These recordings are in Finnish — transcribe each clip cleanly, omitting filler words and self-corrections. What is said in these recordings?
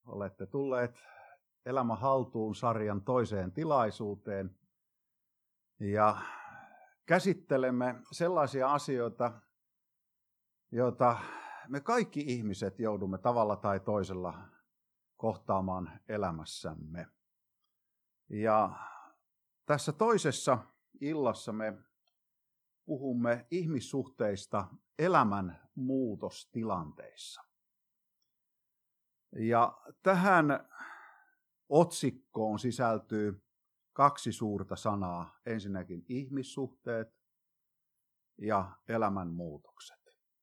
Olette tulleet Elämä haltuun -sarjan toiseen tilaisuuteen ja käsittelemme sellaisia asioita, joita me kaikki ihmiset joudumme tavalla tai toisella kohtaamaan elämässämme. Ja tässä toisessa illassa me puhumme ihmissuhteista elämän muutostilanteissa. Ja tähän otsikkoon sisältyy kaksi suurta sanaa. Ensinnäkin ihmissuhteet ja elämän muutokset.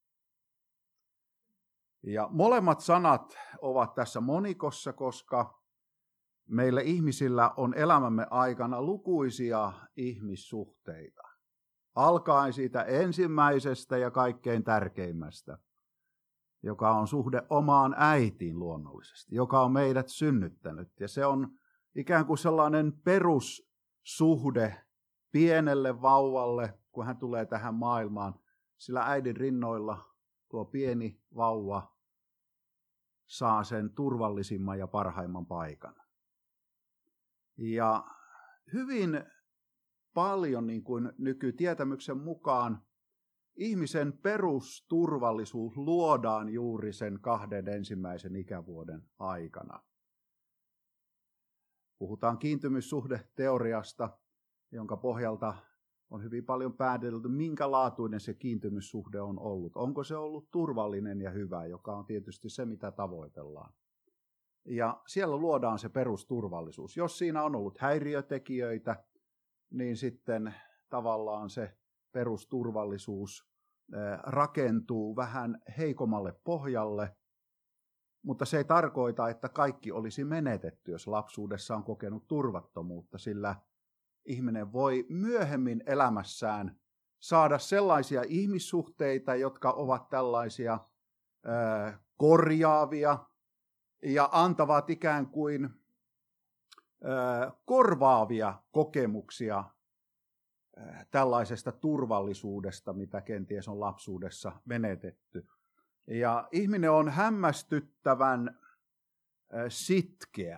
Ja molemmat sanat ovat tässä monikossa, koska meillä ihmisillä on elämämme aikana lukuisia ihmissuhteita. Alkaen siitä ensimmäisestä ja kaikkein tärkeimmästä, joka on suhde omaan äitiin luonnollisesti, joka on meidät synnyttänyt. Ja se on ikään kuin sellainen perussuhde pienelle vauvalle, kun hän tulee tähän maailmaan. Sillä äidin rinnoilla tuo pieni vauva saa sen turvallisimman ja parhaimman paikan. Ja hyvin paljon, niin kuin nykytietämyksen mukaan, ihmisen perusturvallisuus luodaan juuri sen 2 ensimmäisen ikävuoden aikana. Puhutaan kiintymyssuhdeteoriasta, jonka pohjalta on hyvin paljon päätelty, minkä laatuinen se kiintymyssuhde on ollut. Onko se ollut turvallinen ja hyvä, joka on tietysti se, mitä tavoitellaan. Ja siellä luodaan se perusturvallisuus. Jos siinä on ollut häiriötekijöitä, niin sitten tavallaan se perusturvallisuus rakentuu vähän heikommalle pohjalle, mutta se ei tarkoita, että kaikki olisi menetetty, jos lapsuudessa on kokenut turvattomuutta, sillä ihminen voi myöhemmin elämässään saada sellaisia ihmissuhteita, jotka ovat tällaisia korjaavia ja antavat ikään kuin korvaavia kokemuksia tällaisesta turvallisuudesta, mitä kenties on lapsuudessa menetetty. Ja ihminen on hämmästyttävän sitkeä,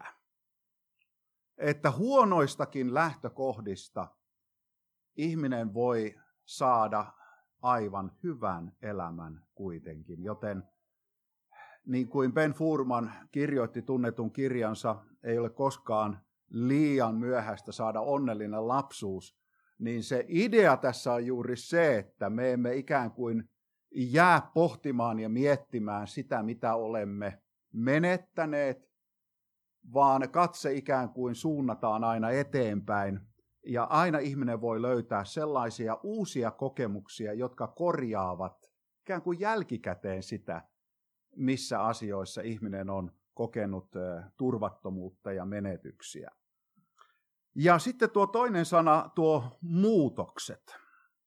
että huonoistakin lähtökohdista ihminen voi saada aivan hyvän elämän kuitenkin. Joten niin kuin Ben Furman kirjoitti tunnetun kirjansa, ei ole koskaan liian myöhäistä saada onnellinen lapsuus, niin se idea tässä on juuri se, että me emme ikään kuin jää pohtimaan ja miettimään sitä, mitä olemme menettäneet, vaan katse ikään kuin suunnataan aina eteenpäin. Ja aina ihminen voi löytää sellaisia uusia kokemuksia, jotka korjaavat ikään kuin jälkikäteen sitä, missä asioissa ihminen on kokenut turvattomuutta ja menetyksiä. Ja sitten tuo toinen sana, tuo muutokset.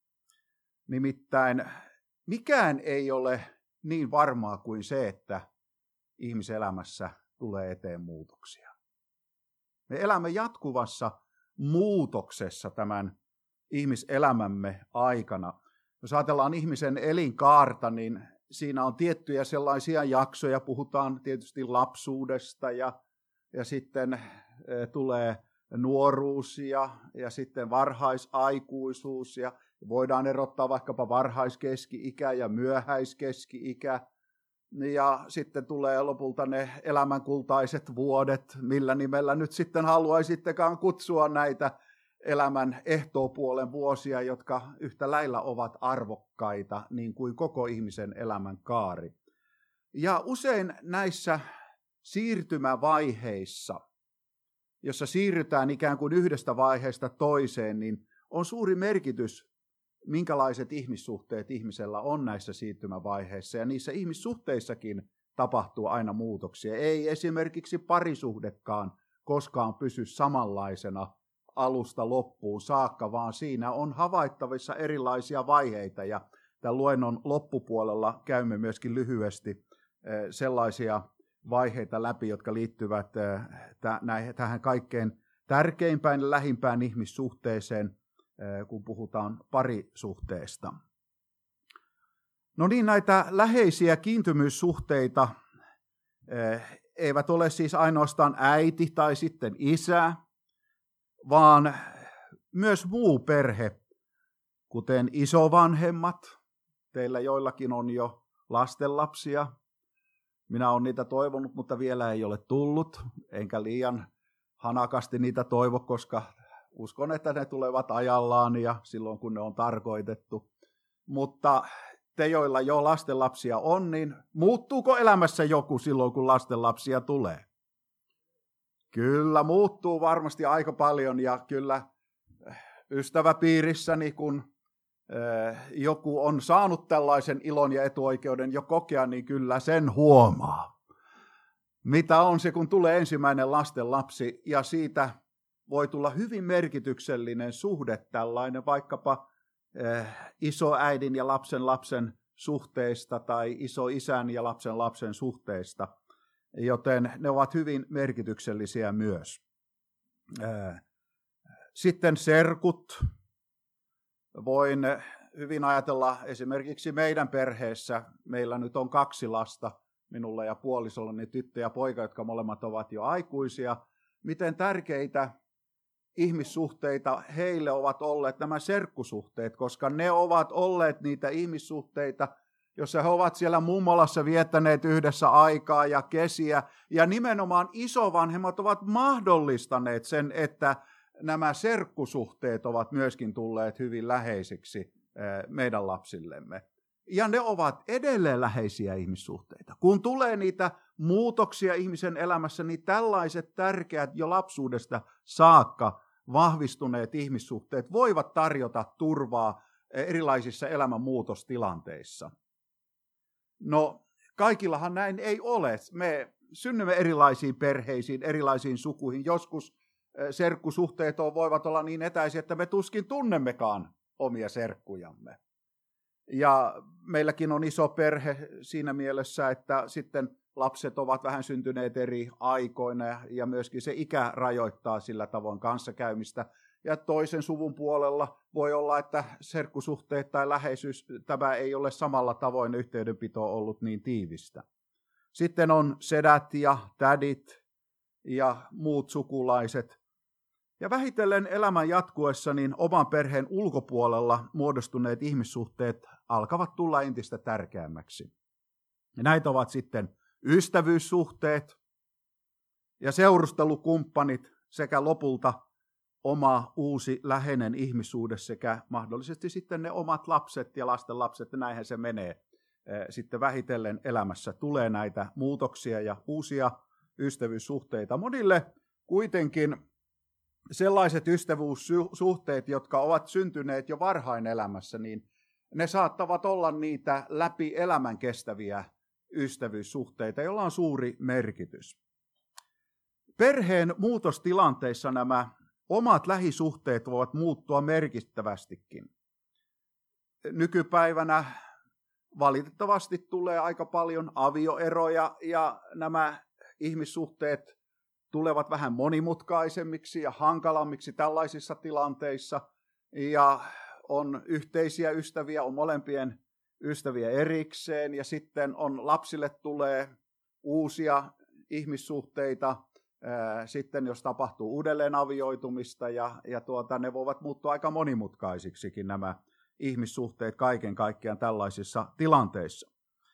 Nimittäin mikään ei ole niin varmaa kuin se, että ihmiselämässä tulee eteen muutoksia. Me elämme jatkuvassa muutoksessa tämän ihmiselämämme aikana. Jos ajatellaan ihmisen elinkaarta, niin siinä on tiettyjä sellaisia jaksoja, puhutaan tietysti lapsuudesta ja sitten tulee nuoruus ja sitten varhaisaikuisuus ja voidaan erottaa vaikkapa varhaiskeski-ikä ja myöhäiskeski-ikä ja sitten tulee lopulta ne elämänkultaiset vuodet, millä nimellä nyt sitten haluaisittekaan kutsua näitä elämän ehtoopuolen vuosia, jotka yhtä lailla ovat arvokkaita, niin kuin koko ihmisen elämän kaari. Ja usein näissä siirtymävaiheissa, jossa siirrytään ikään kuin yhdestä vaiheesta toiseen, niin on suuri merkitys, minkälaiset ihmissuhteet ihmisellä on näissä siirtymävaiheissa. Ja niissä ihmissuhteissakin tapahtuu aina muutoksia. Ei esimerkiksi parisuhdekaan koskaan pysy samanlaisena alusta loppuun saakka, vaan siinä on havaittavissa erilaisia vaiheita. Ja tämän luennon loppupuolella käymme myöskin lyhyesti sellaisia vaiheita läpi, jotka liittyvät tähän kaikkein tärkeimpään ja lähimpään ihmissuhteeseen, kun puhutaan parisuhteesta. No niin, näitä läheisiä kiintymyssuhteita eivät ole siis ainoastaan äiti tai sitten isä, vaan myös muu perhe, kuten isovanhemmat. Teillä joillakin on jo lastenlapsia. Minä olen niitä toivonut, mutta vielä ei ole tullut, enkä liian hanakasti niitä toivo, koska uskon, että ne tulevat ajallaan ja silloin, kun ne on tarkoitettu. Mutta te, joilla jo lastenlapsia on, niin muuttuuko elämässä joku silloin, kun lastenlapsia tulee? Kyllä, muuttuu varmasti aika paljon ja kyllä ystäväpiirissäni, kun joku on saanut tällaisen ilon ja etuoikeuden jo kokea, niin kyllä sen huomaa. Mitä on se, kun tulee ensimmäinen lastenlapsi ja siitä voi tulla hyvin merkityksellinen suhde tällainen vaikkapa isoäidin ja lapsen suhteista tai isoisän ja lapsen suhteista, joten ne ovat hyvin merkityksellisiä myös. Sitten serkut. Voin hyvin ajatella esimerkiksi meidän perheessä, meillä nyt on 2 lasta, minulla ja puolisollani tyttö ja poika, jotka molemmat ovat jo aikuisia, miten tärkeitä ihmissuhteita heille ovat olleet nämä serkkusuhteet, koska ne ovat olleet niitä ihmissuhteita, jossa he ovat siellä mummolassa viettäneet yhdessä aikaa ja kesiä, ja nimenomaan isovanhemmat ovat mahdollistaneet sen, että nämä serkkusuhteet ovat myöskin tulleet hyvin läheisiksi meidän lapsillemme. Ja ne ovat edelleen läheisiä ihmissuhteita. Kun tulee niitä muutoksia ihmisen elämässä, niin tällaiset tärkeät jo lapsuudesta saakka vahvistuneet ihmissuhteet voivat tarjota turvaa erilaisissa elämänmuutostilanteissa. No, kaikillahan näin ei ole. Me synnymme erilaisiin perheisiin, erilaisiin sukuihin. Joskus serkkusuhteet voivat olla niin etäisiä, että me tuskin tunnemmekaan omia serkkujamme. Ja meilläkin on iso perhe siinä mielessä, että sitten lapset ovat vähän syntyneet eri aikoina ja myöskin se ikä rajoittaa sillä tavoin kanssakäymistä. Ja toisen suvun puolella voi olla, että serkkusuhteet tai läheisyys, tämä ei ole samalla tavoin yhteydenpito ollut niin tiivistä. Sitten on sedät ja tädit ja muut sukulaiset. Ja vähitellen elämän jatkuessa niin oman perheen ulkopuolella muodostuneet ihmissuhteet alkavat tulla entistä tärkeämmäksi. Ja näitä ovat sitten ystävyyssuhteet ja seurustelukumppanit sekä lopulta oma uusi läheinen ihmissuhde sekä mahdollisesti sitten ne omat lapset ja lastenlapset. Näinhän se menee sitten vähitellen elämässä. Tulee näitä muutoksia ja uusia ystävyyssuhteita. Monille kuitenkin sellaiset ystävyyssuhteet, jotka ovat syntyneet jo varhain elämässä, niin ne saattavat olla niitä läpi elämän kestäviä ystävyyssuhteita, joilla on suuri merkitys. Perheen muutostilanteissa nämä omat lähisuhteet voivat muuttua merkittävästikin. Nykypäivänä valitettavasti tulee aika paljon avioeroja ja nämä ihmissuhteet tulevat vähän monimutkaisemmiksi ja hankalammiksi tällaisissa tilanteissa. Ja on yhteisiä ystäviä, on molempien ystäviä erikseen ja sitten on lapsille tulee uusia ihmissuhteita. Sitten jos tapahtuu uudelleen avioitumista ja ne voivat muuttua aika monimutkaisiksikin nämä ihmissuhteet kaiken kaikkiaan tällaisissa tilanteissa.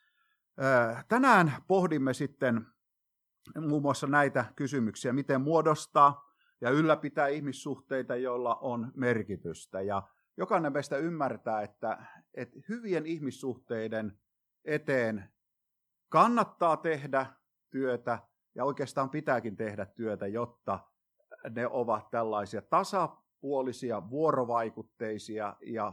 Tänään pohdimme sitten muun muassa näitä kysymyksiä, miten muodostaa ja ylläpitää ihmissuhteita, joilla on merkitystä. Ja jokainen meistä ymmärtää, että hyvien ihmissuhteiden eteen kannattaa tehdä työtä ja oikeastaan pitääkin tehdä työtä, jotta ne ovat tällaisia tasapuolisia, vuorovaikutteisia ja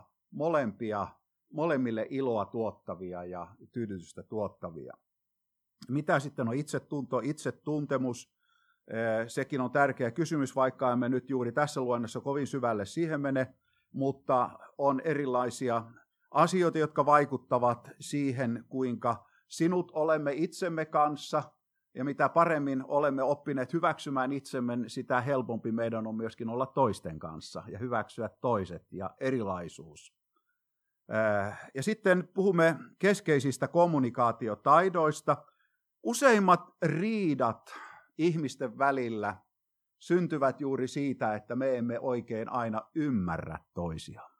molemmille iloa tuottavia ja tyydytystä tuottavia. Mitä sitten on itsetunto, itsetuntemus? Sekin on tärkeä kysymys, vaikka emme nyt juuri tässä luennossa kovin syvälle siihen mene, mutta on erilaisia asioita, jotka vaikuttavat siihen, kuinka sinut olemme itsemme kanssa, ja mitä paremmin olemme oppineet hyväksymään itsemme, sitä helpompi meidän on myöskin olla toisten kanssa ja hyväksyä toiset ja erilaisuus. Ja sitten puhumme keskeisistä kommunikaatiotaidoista, Useimmat riidat ihmisten välillä syntyvät juuri siitä, että me emme oikein aina ymmärrä toisiamme.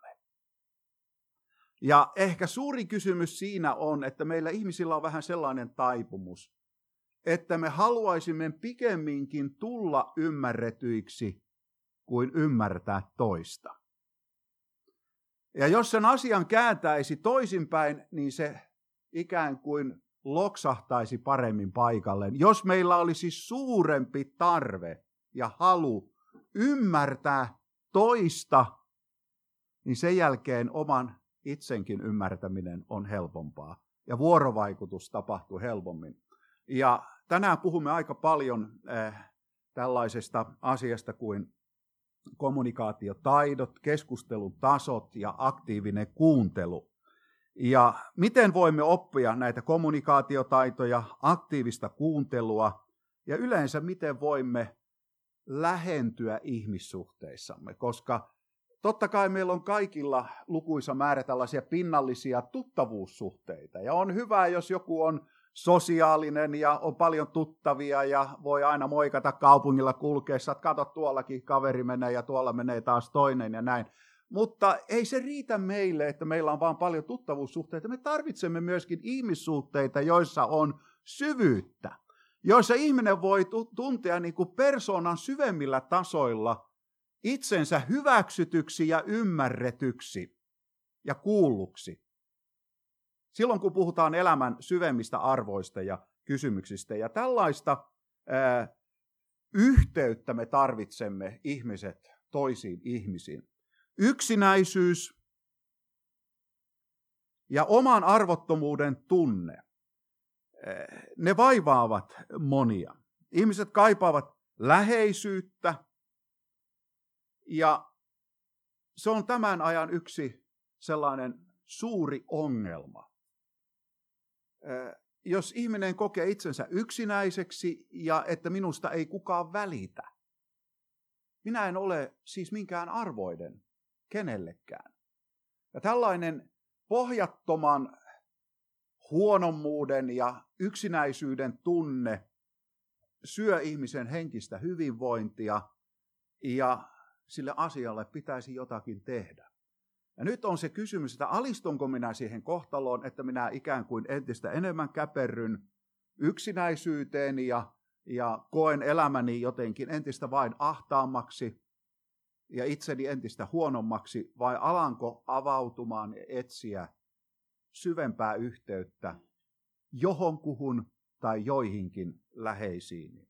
Ja ehkä suuri kysymys siinä on, että meillä ihmisillä on vähän sellainen taipumus, että me haluaisimme pikemminkin tulla ymmärretyiksi kuin ymmärtää toista. Ja jos sen asian kääntäisi toisinpäin, niin se ikään kuin loksahtaisi paremmin paikalleen. Jos meillä olisi suurempi tarve ja halu ymmärtää toista, niin sen jälkeen oman itsenkin ymmärtäminen on helpompaa ja vuorovaikutus tapahtuu helpommin. Ja tänään puhumme aika paljon tällaisesta asiasta kuin kommunikaatiotaidot, keskustelun tasot ja aktiivinen kuuntelu. Ja miten voimme oppia näitä kommunikaatiotaitoja, aktiivista kuuntelua ja yleensä miten voimme lähentyä ihmissuhteissamme, koska totta kai meillä on kaikilla lukuisa määrä tällaisia pinnallisia tuttavuussuhteita ja on hyvä, jos joku on sosiaalinen ja on paljon tuttavia ja voi aina moikata kaupungilla kulkeessa, että kato tuollakin kaveri menee ja tuolla menee taas toinen ja näin. Mutta ei se riitä meille, että meillä on vaan paljon tuttavuussuhteita. Me tarvitsemme myöskin ihmissuhteita, joissa on syvyyttä, joissa ihminen voi tuntea niin kuin persoonan syvemmillä tasoilla itsensä hyväksytyksi ja ymmärretyksi ja kuulluksi. Silloin kun puhutaan elämän syvemmistä arvoista ja kysymyksistä ja tällaista yhteyttä me tarvitsemme ihmiset toisiin ihmisiin. Yksinäisyys ja oman arvottomuuden tunne, ne vaivaavat monia. Ihmiset kaipaavat läheisyyttä ja se on tämän ajan yksi sellainen suuri ongelma. Jos ihminen kokee itsensä yksinäiseksi ja että minusta ei kukaan välitä, minä en ole siis minkään arvoinen kenellekään. Ja tällainen pohjattoman huonommuuden ja yksinäisyyden tunne syö ihmisen henkistä hyvinvointia ja sille asialle pitäisi jotakin tehdä. Ja nyt on se kysymys, että alistunko minä siihen kohtaloon, että minä ikään kuin entistä enemmän käperryn yksinäisyyteen ja koen elämäni jotenkin entistä vain ahtaammaksi ja itseni entistä huonommaksi, vai alanko avautumaan ja etsiä syvempää yhteyttä johonkuhun tai joihinkin läheisiin.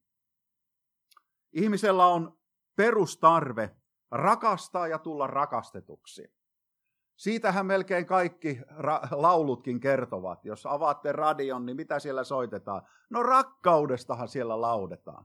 Ihmisellä on perustarve rakastaa ja tulla rakastetuksi. Siitähän melkein kaikki laulutkin kertovat. Jos avaatte radion, niin mitä siellä soitetaan? No rakkaudestahan siellä laudetaan.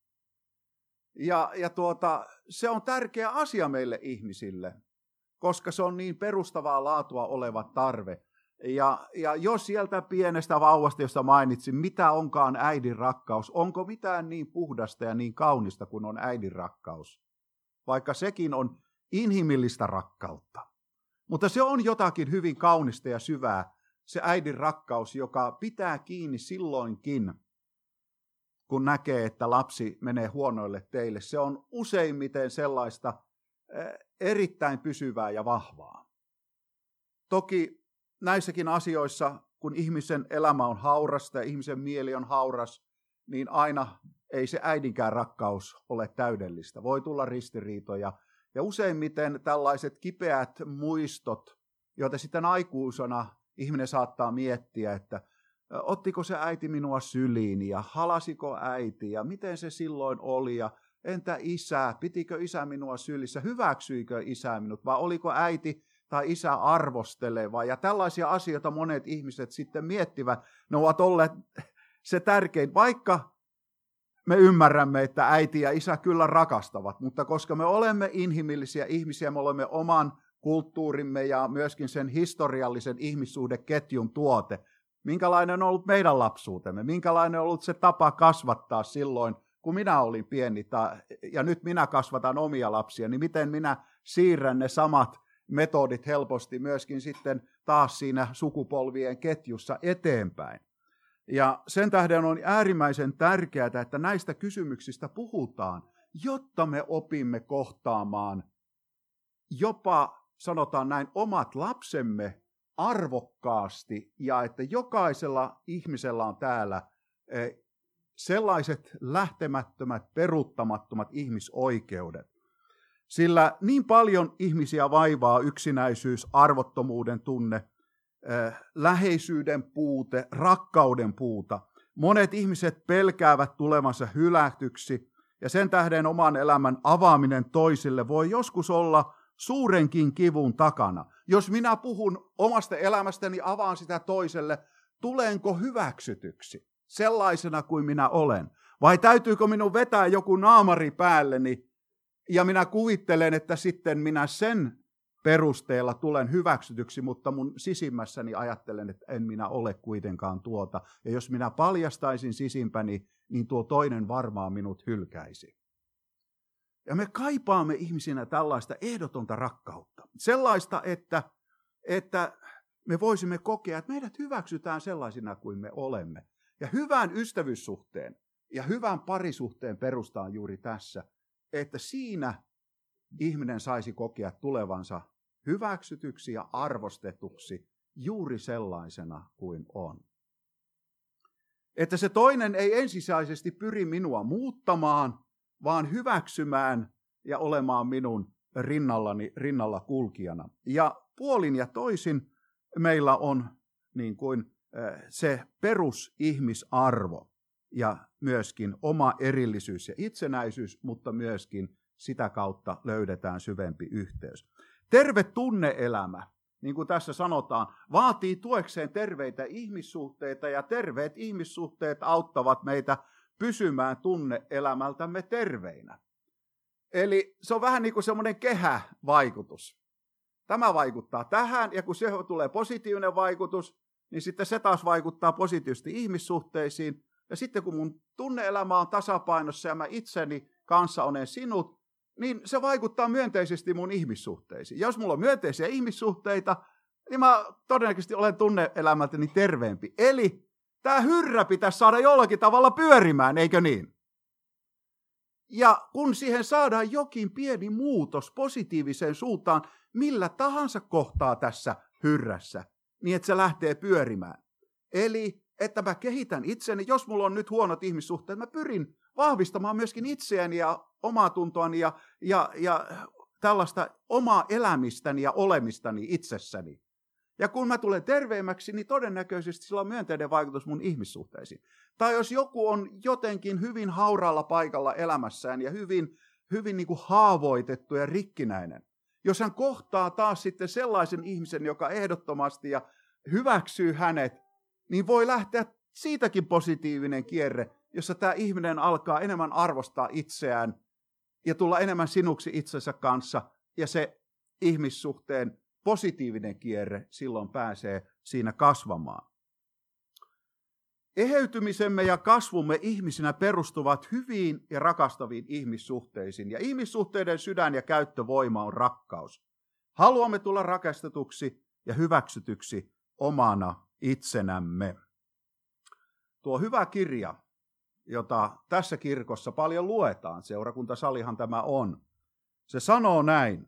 Ja se on tärkeä asia meille ihmisille, koska se on niin perustavaa laatua oleva tarve. Ja jos sieltä pienestä vauvasta, josta mainitsin, mitä onkaan äidin rakkaus, onko mitään niin puhdasta ja niin kaunista kuin on äidin rakkaus? Vaikka sekin on inhimillistä rakkautta. Mutta se on jotakin hyvin kaunista ja syvää, se äidin rakkaus, joka pitää kiinni silloinkin, kun näkee, että lapsi menee huonoille teille. Se on useimmiten sellaista erittäin pysyvää ja vahvaa. Toki näissäkin asioissa, kun ihmisen elämä on haurasta ja ihmisen mieli on hauras, niin aina ei se äidinkään rakkaus ole täydellistä. Voi tulla ristiriitoja. Ja useimmiten tällaiset kipeät muistot, joita sitten aikuisena ihminen saattaa miettiä, että ottiko se äiti minua syliin ja halasiko äiti ja miten se silloin oli ja entä isä, pitikö isä minua sylissä, hyväksyikö isä minut vai oliko äiti tai isä arvosteleva. Ja tällaisia asioita monet ihmiset sitten miettivät, ne ovat olleet se tärkein, vaikka me ymmärrämme, että äiti ja isä kyllä rakastavat, mutta koska me olemme inhimillisiä ihmisiä, me olemme oman kulttuurimme ja myöskin sen historiallisen ihmissuhdeketjun tuote. Minkälainen on ollut meidän lapsuutemme? Minkälainen on ollut se tapa kasvattaa silloin, kun minä olin pieni ja nyt minä kasvatan omia lapsia, niin miten minä siirrän ne samat metodit helposti myöskin sitten taas siinä sukupolvien ketjussa eteenpäin. Ja sen tähden on äärimmäisen tärkeää, että näistä kysymyksistä puhutaan, jotta me opimme kohtaamaan jopa, sanotaan näin, omat lapsemme arvokkaasti ja että jokaisella ihmisellä on täällä sellaiset lähtemättömät, peruuttamattomat ihmisoikeudet. Sillä niin paljon ihmisiä vaivaa yksinäisyys, arvottomuuden tunne, läheisyyden puute, rakkauden puuta. Monet ihmiset pelkäävät tulevansa hylätyksi ja sen tähden oman elämän avaaminen toisille voi joskus olla suurenkin kivun takana. Jos minä puhun omasta elämästäni, avaan sitä toiselle, tulenko hyväksytyksi sellaisena kuin minä olen? Vai täytyykö minun vetää joku naamari päälleni ja minä kuvittelen, että sitten minä sen perusteella tulen hyväksytyksi, mutta mun sisimmässäni ajattelen, että en minä ole kuitenkaan tuota. Ja jos minä paljastaisin sisimpäni, niin tuo toinen varmaan minut hylkäisi. Ja me kaipaamme ihmisinä tällaista ehdotonta rakkautta. Sellaista, että me voisimme kokea, että meidät hyväksytään sellaisina kuin me olemme. Ja hyvän ystävyyssuhteen ja hyvän parisuhteen perusta on juuri tässä, että siinä ihminen saisi kokea tulevansa hyväksytyksi ja arvostetuksi juuri sellaisena kuin on. Että se toinen ei ensisijaisesti pyri minua muuttamaan, vaan hyväksymään ja olemaan minun rinnalla kulkijana. Ja puolin ja toisin meillä on niin kuin se perusihmisarvo ja myöskin oma erillisyys ja itsenäisyys, mutta myöskin sitä kautta löydetään syvempi yhteys. Terve tunne-elämä, niin kuin tässä sanotaan, vaatii tuekseen terveitä ihmissuhteita ja terveet ihmissuhteet auttavat meitä pysymään tunne-elämältämme terveinä. Eli se on vähän niin kuin semmoinen kehävaikutus. Tämä vaikuttaa tähän ja kun se tulee positiivinen vaikutus, niin sitten se taas vaikuttaa positiivisesti ihmissuhteisiin. Ja sitten kun mun tunne-elämä on tasapainossa ja mä itseni kanssa olen sinut, niin se vaikuttaa myönteisesti mun ihmissuhteisiin. Ja jos mulla on myönteisiä ihmissuhteita, niin mä todennäköisesti olen tunne-elämältäni terveempi. Eli tämä hyrrä pitäisi saada jollakin tavalla pyörimään, eikö niin? Ja kun siihen saadaan jokin pieni muutos positiiviseen suuntaan, millä tahansa kohtaa tässä hyrrässä, niin että se lähtee pyörimään. Eli että mä kehitän itseni, jos mulla on nyt huonot ihmissuhteet, mä pyrin vahvistamaan myöskin itseäni ja omaa tuntoani ja tällaista omaa elämistäni ja olemistani itsessäni. Ja kun mä tulen terveemmäksi, niin todennäköisesti sillä on myönteinen vaikutus mun ihmissuhteisiin. Tai jos joku on jotenkin hyvin hauraalla paikalla elämässään ja hyvin niin kuin haavoitettu ja rikkinäinen, jos hän kohtaa taas sitten sellaisen ihmisen, joka ehdottomasti ja hyväksyy hänet, niin voi lähteä siitäkin positiivinen kierre, jossa tämä ihminen alkaa enemmän arvostaa itseään ja tulla enemmän sinuksi itsensä kanssa, ja se ihmissuhteen positiivinen kierre silloin pääsee siinä kasvamaan. Eheytymisemme ja kasvumme ihmisinä perustuvat hyviin ja rakastaviin ihmissuhteisiin, ja ihmissuhteiden sydän ja käyttövoima on rakkaus. Haluamme tulla rakastetuksi ja hyväksytyksi omana itsenämme. Tuo hyvä kirja, jota tässä kirkossa paljon luetaan, seurakuntasalihan tämä on, se sanoo näin: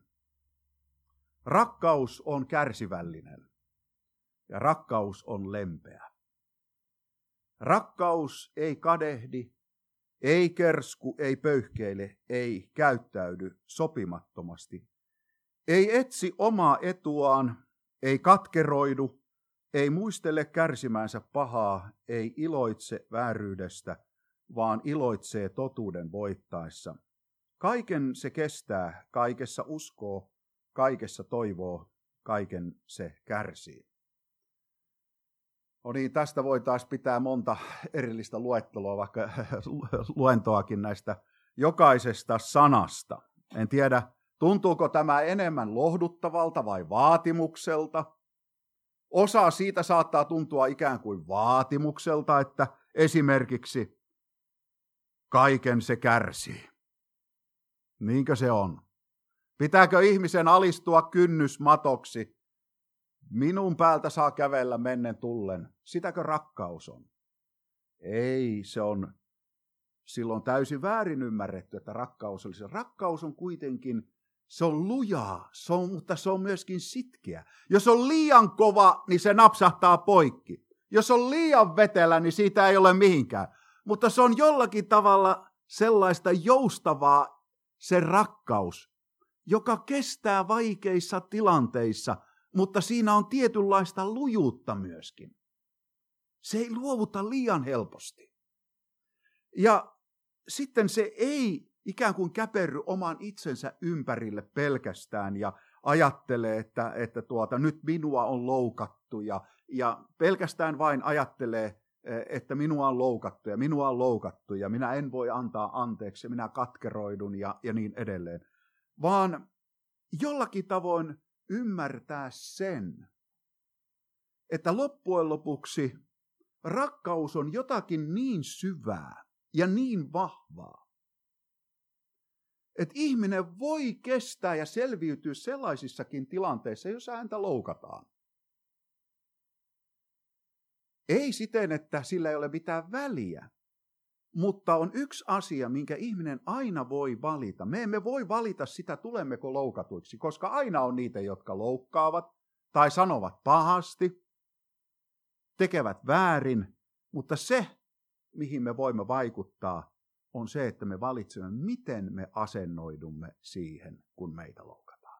rakkaus on kärsivällinen ja rakkaus on lempeä. Rakkaus ei kadehdi, ei kersku, ei pöyhkeile, ei käyttäydy sopimattomasti. Ei etsi omaa etuaan, ei katkeroidu, ei muistele kärsimäänsä pahaa, ei iloitse vääryydestä, vaan iloitsee totuuden voittaessa. Kaiken se kestää, kaikessa uskoo, kaikessa toivoo, kaiken se kärsii. No niin, tästä voitaisiin pitää monta erillistä luetteloa, vaikka luentoakin näistä jokaisesta sanasta. En tiedä, tuntuuko tämä enemmän lohduttavalta vai vaatimukselta. Osa siitä saattaa tuntua ikään kuin vaatimukselta, että esimerkiksi kaiken se kärsii. Niinkö se on? Pitääkö ihmisen alistua kynnysmatoksi? Minun päältä saa kävellä mennen tullen. Sitäkö rakkaus on? Ei, se on silloin täysin väärin ymmärretty, että rakkaus olisi. Rakkaus on kuitenkin, se on lujaa, mutta se on myöskin sitkeä. Jos on liian kova, niin se napsahtaa poikki. Jos on liian vetelä, niin siitä ei ole mihinkään. Mutta se on jollakin tavalla sellaista joustavaa se rakkaus, joka kestää vaikeissa tilanteissa, mutta siinä on tietynlaista lujuutta myöskin. Se ei luovuta liian helposti. Ja sitten se ei ikään kuin käperry oman itsensä ympärille pelkästään ja ajattelee, että nyt minua on loukattu ja pelkästään vain ajattelee, että minua on loukattu ja minä en voi antaa anteeksi ja minä katkeroidun ja niin edelleen. Vaan jollakin tavoin ymmärtää sen, että loppujen lopuksi rakkaus on jotakin niin syvää ja niin vahvaa, että ihminen voi kestää ja selviytyä sellaisissakin tilanteissa, joissa häntä loukataan. Ei siten, että sillä ei ole mitään väliä, mutta on yksi asia, minkä ihminen aina voi valita. Me emme voi valita sitä, tulemmeko loukatuiksi, koska aina on niitä, jotka loukkaavat tai sanovat pahasti, tekevät väärin, mutta se, mihin me voimme vaikuttaa, on se, että me valitsemme, miten me asennoidumme siihen, kun meitä loukataan.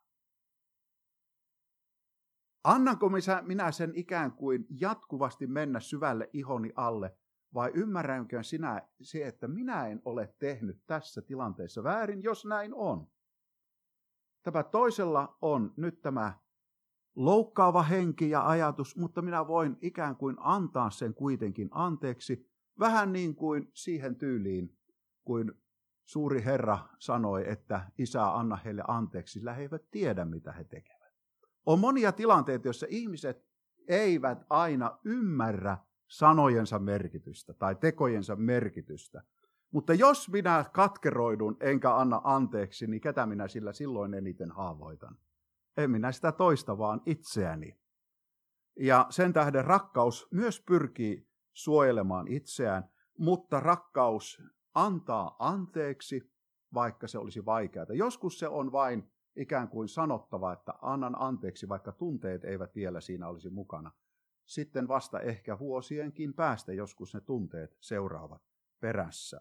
Annanko minä sen ikään kuin jatkuvasti mennä syvälle ihoni alle, vai ymmärränkö sinä se, että minä en ole tehnyt tässä tilanteessa väärin, jos näin on? Tämä toisella on nyt tämä loukkaava henki ja ajatus, mutta minä voin ikään kuin antaa sen kuitenkin anteeksi, vähän niin kuin siihen tyyliin, kuin suuri Herra sanoi, että Isä, anna heille anteeksi, sillä he eivät tiedä, mitä he tekevät. On monia tilanteita, joissa ihmiset eivät aina ymmärrä sanojensa merkitystä tai tekojensa merkitystä. Mutta jos minä katkeroidun enkä anna anteeksi, niin ketä minä sillä silloin eniten haavoitan? En minä sitä toista, vaan itseäni. Ja sen tähden rakkaus myös pyrkii suojelemaan itseään, mutta rakkaus antaa anteeksi, vaikka se olisi vaikeaa. Joskus se on vain ikään kuin sanottava, että annan anteeksi, vaikka tunteet eivät vielä siinä olisi mukana. Sitten vasta ehkä vuosienkin päästä joskus ne tunteet seuraavat perässä.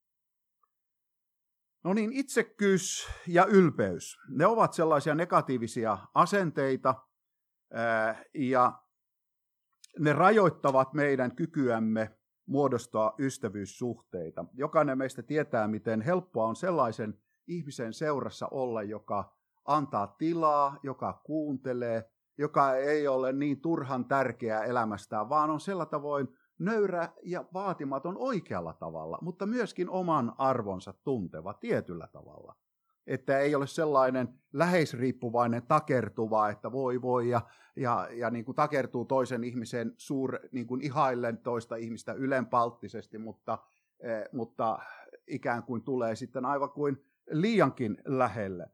No niin, itsekkyys ja ylpeys. Ne ovat sellaisia negatiivisia asenteita ja ne rajoittavat meidän kykyämme muodostaa ystävyyssuhteita. Jokainen meistä tietää, miten helppoa on sellaisen ihmisen seurassa olla, joka antaa tilaa, joka kuuntelee, joka ei ole niin turhan tärkeää elämästään, vaan on sillä tavoin nöyrä ja vaatimaton oikealla tavalla, mutta myöskin oman arvonsa tunteva tietyllä tavalla. Että ei ole sellainen läheisriippuvainen takertuva, että voi ja niin kuin takertuu toisen ihmisen niin kuin ihaillen toista ihmistä ylenpalttisesti, mutta ikään kuin tulee sitten aivan kuin liiankin lähelle.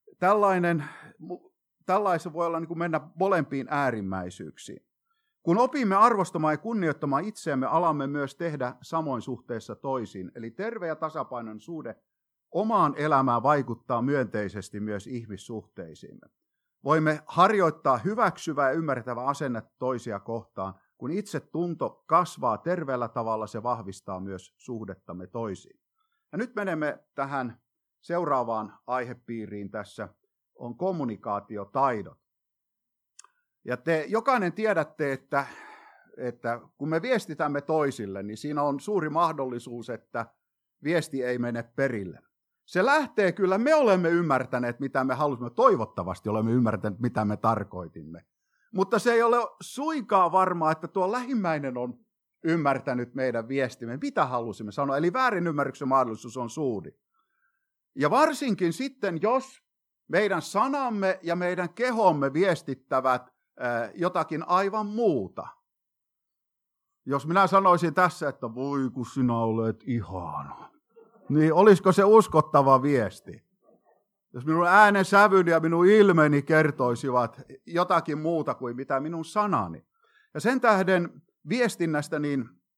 Tällaisen voi olla niin kuin mennä molempiin äärimmäisyyksiin. Kun opimme arvostamaan ja kunnioittamaan itseämme, alamme myös tehdä samoin suhteessa toisiin. Eli terve ja tasapainoinen suhde omaan elämään vaikuttaa myönteisesti myös ihmissuhteisiimme. Voimme harjoittaa hyväksyvää ja ymmärtävää asennetta toisia kohtaan. Kun itsetunto kasvaa terveellä tavalla, se vahvistaa myös suhdettamme toisiin. Ja nyt menemme tähän seuraavaan aihepiiriin tässä, on kommunikaatiotaidot. Ja te jokainen tiedätte, että kun me viestitämme toisille, niin siinä on suuri mahdollisuus, että viesti ei mene perille. Se lähtee kyllä, me olemme ymmärtäneet, mitä me halusimme, toivottavasti olemme ymmärtäneet, mitä me tarkoitimme. Mutta se ei ole suinkaan varmaa, että tuo lähimmäinen on ymmärtänyt meidän viestimme, mitä halusimme sanoa. Eli väärinymmärryksen mahdollisuus on suuri. Ja varsinkin sitten, jos meidän sanamme ja meidän kehomme viestittävät jotakin aivan muuta. Jos minä sanoisin tässä, että voi kun sinä olet ihana, niin olisiko se uskottava viesti? Jos minun äänen sävyni ja minun ilmeni kertoisivat jotakin muuta kuin mitä minun sanani. Ja sen tähden viestinnästä niin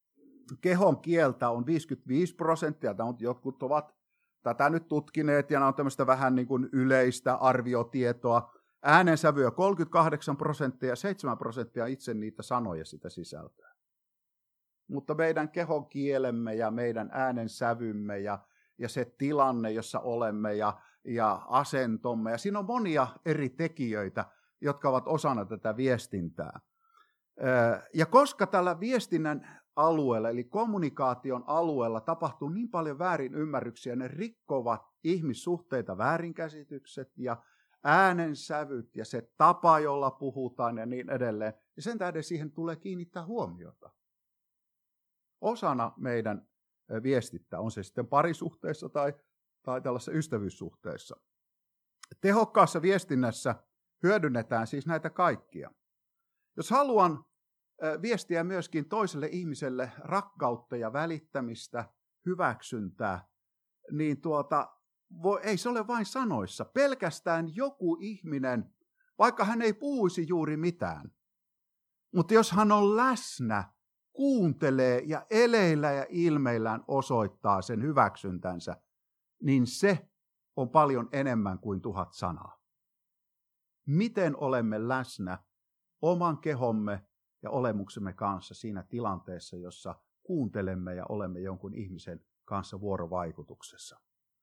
kehon kieltä on 55%, jotkut ovat tätä nyt tutkineet, ja nämä on tämmöistä vähän niin kuin yleistä arviotietoa. Äänensävyä 38% ja 7% itse niitä sanoja sitä sisältää. Mutta meidän kehon kielemme ja meidän äänensävymme ja se tilanne, jossa olemme ja asentomme, ja siinä on monia eri tekijöitä, jotka ovat osana tätä viestintää. Ja koska tällä viestinnän alueella, eli kommunikaation alueella tapahtuu niin paljon väärinymmärryksiä, ne rikkovat ihmissuhteita, väärinkäsitykset ja äänensävyt ja se tapa, jolla puhutaan ja niin edelleen, ja sen tähden siihen tulee kiinnittää huomiota. Osana meidän viestittä, on se sitten parisuhteessa tai tällaisessa ystävyyssuhteessa. Tehokkaassa viestinnässä hyödynnetään siis näitä kaikkia. Jos haluan viestiä myöskin toiselle ihmiselle rakkautta ja välittämistä, hyväksyntää, niin ei se ole vain sanoissa. Pelkästään joku ihminen, vaikka hän ei puhuisi juuri mitään, mutta jos hän on läsnä, kuuntelee ja eleillä ja ilmeillään osoittaa sen hyväksyntänsä, niin se on paljon enemmän kuin 1000 sanaa. Miten olemme läsnä oman kehomme ja olemuksemme kanssa siinä tilanteessa, jossa kuuntelemme ja olemme jonkun ihmisen kanssa vuorovaikutuksessa.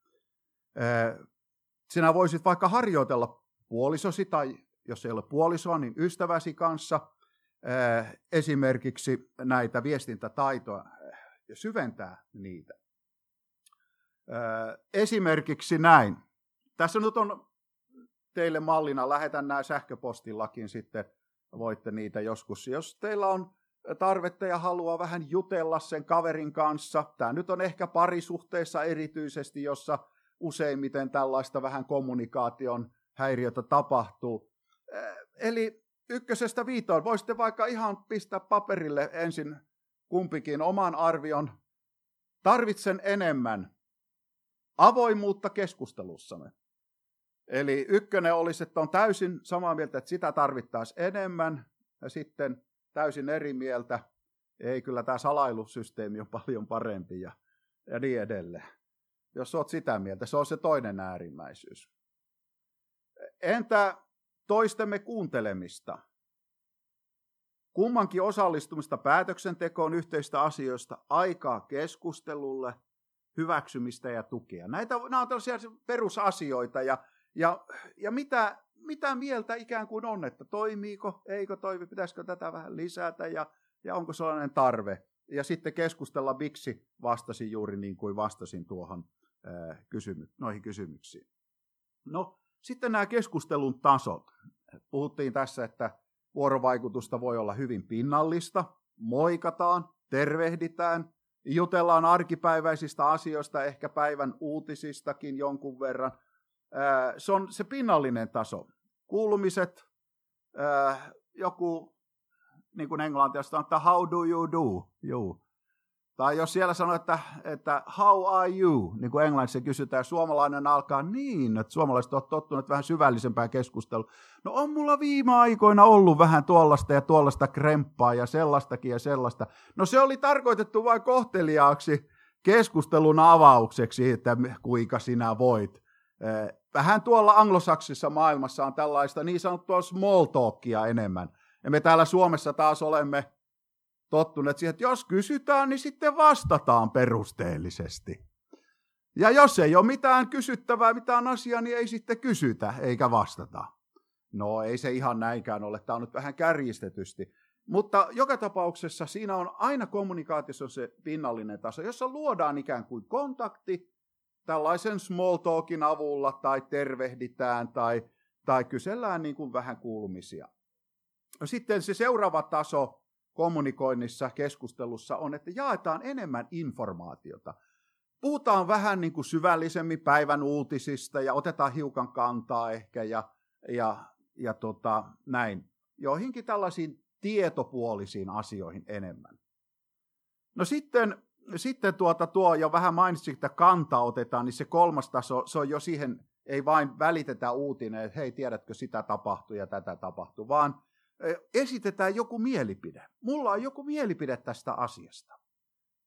Sinä voisit vaikka harjoitella puolisosi tai jos ei ole puolisoa, niin ystäväsi kanssa esimerkiksi näitä viestintätaitoja ja syventää niitä. Esimerkiksi näin. Tässä nyt on teille mallina, lähetän nämä sähköpostillakin sitten, voitte niitä joskus. Jos teillä on tarvetta ja haluaa vähän jutella sen kaverin kanssa, tämä nyt on ehkä parisuhteessa erityisesti, jossa useimmiten tällaista vähän kommunikaation häiriötä tapahtuu. Eli 1–5 voisitte vaikka ihan pistää paperille ensin kumpikin oman arvion. Tarvitsen enemmän avoimuutta keskustelussamme. Eli 1 olisi, että on täysin samaa mieltä, että sitä tarvittaisiin enemmän, ja sitten täysin eri mieltä. Ei, kyllä tämä salailusysteemi on paljon parempi ja niin edelleen. Jos olet sitä mieltä, se on se toinen äärimmäisyys. Entä toistemme kuuntelemista? Kummankin osallistumista päätöksentekoon yhteistä asioista, aikaa keskustelulle, hyväksymistä ja tukea. Nämä on tällaisia perusasioita ja mitä mieltä ikään kuin on, että toimiiko, eikö toimi, pitäisikö tätä vähän lisätä ja onko sellainen tarve. Ja sitten keskustella, miksi vastasin juuri niin kuin vastasin noihin kysymyksiin. No, sitten nämä keskustelun tasot. Puhuttiin tässä, että vuorovaikutusta voi olla hyvin pinnallista, moikataan, tervehditään, jutellaan arkipäiväisistä asioista, ehkä päivän uutisistakin jonkun verran. Se on se pinnallinen taso. Kuulumiset, joku, niin kuin englantia sanoo, että how do you do? You. Tai jos siellä sanoo, että how are you, niin kuin englannissa kysytään, suomalainen alkaa niin, että suomalaiset ovat tottuneet vähän syvällisempään keskusteluun. No on mulla viime aikoina ollut vähän tuollaista ja tuollaista kremppaa ja sellaistakin ja sellaista. No se oli tarkoitettu vain kohteliaaksi keskustelun avaukseksi, että kuinka sinä voit. Vähän tuolla anglosaksisessa maailmassa on tällaista niin sanottua small talkia enemmän. Ja me täällä Suomessa taas olemme tottuneet siihen, että jos kysytään, niin sitten vastataan perusteellisesti. Ja jos ei ole mitään kysyttävää, mitään asiaa, niin ei sitten kysytä eikä vastata. No ei se ihan näinkään ole, tämä on nyt vähän kärjistetysti. Mutta joka tapauksessa siinä on aina kommunikaatiossa se pinnallinen taso, jossa luodaan ikään kuin kontakti tällaisen small talkin avulla tai tervehditään tai kysellään niin kuin vähän kuulumisia. No sitten se seuraava taso kommunikoinnissa, keskustelussa on, että jaetaan enemmän informaatiota. Puhutaan vähän niin kuin syvällisemmin päivän uutisista ja otetaan hiukan kantaa ehkä ja näin. Joihinkin tällaisiin tietopuolisiin asioihin enemmän. No sitten tuo jo vähän mainitsin, että kantaa otetaan, niin se 3. taso, se on jo siihen, ei vain välitetä uutinen, että hei, tiedätkö, sitä tapahtui ja tätä tapahtui, vaan esitetään joku mielipide. Mulla on joku mielipide tästä asiasta.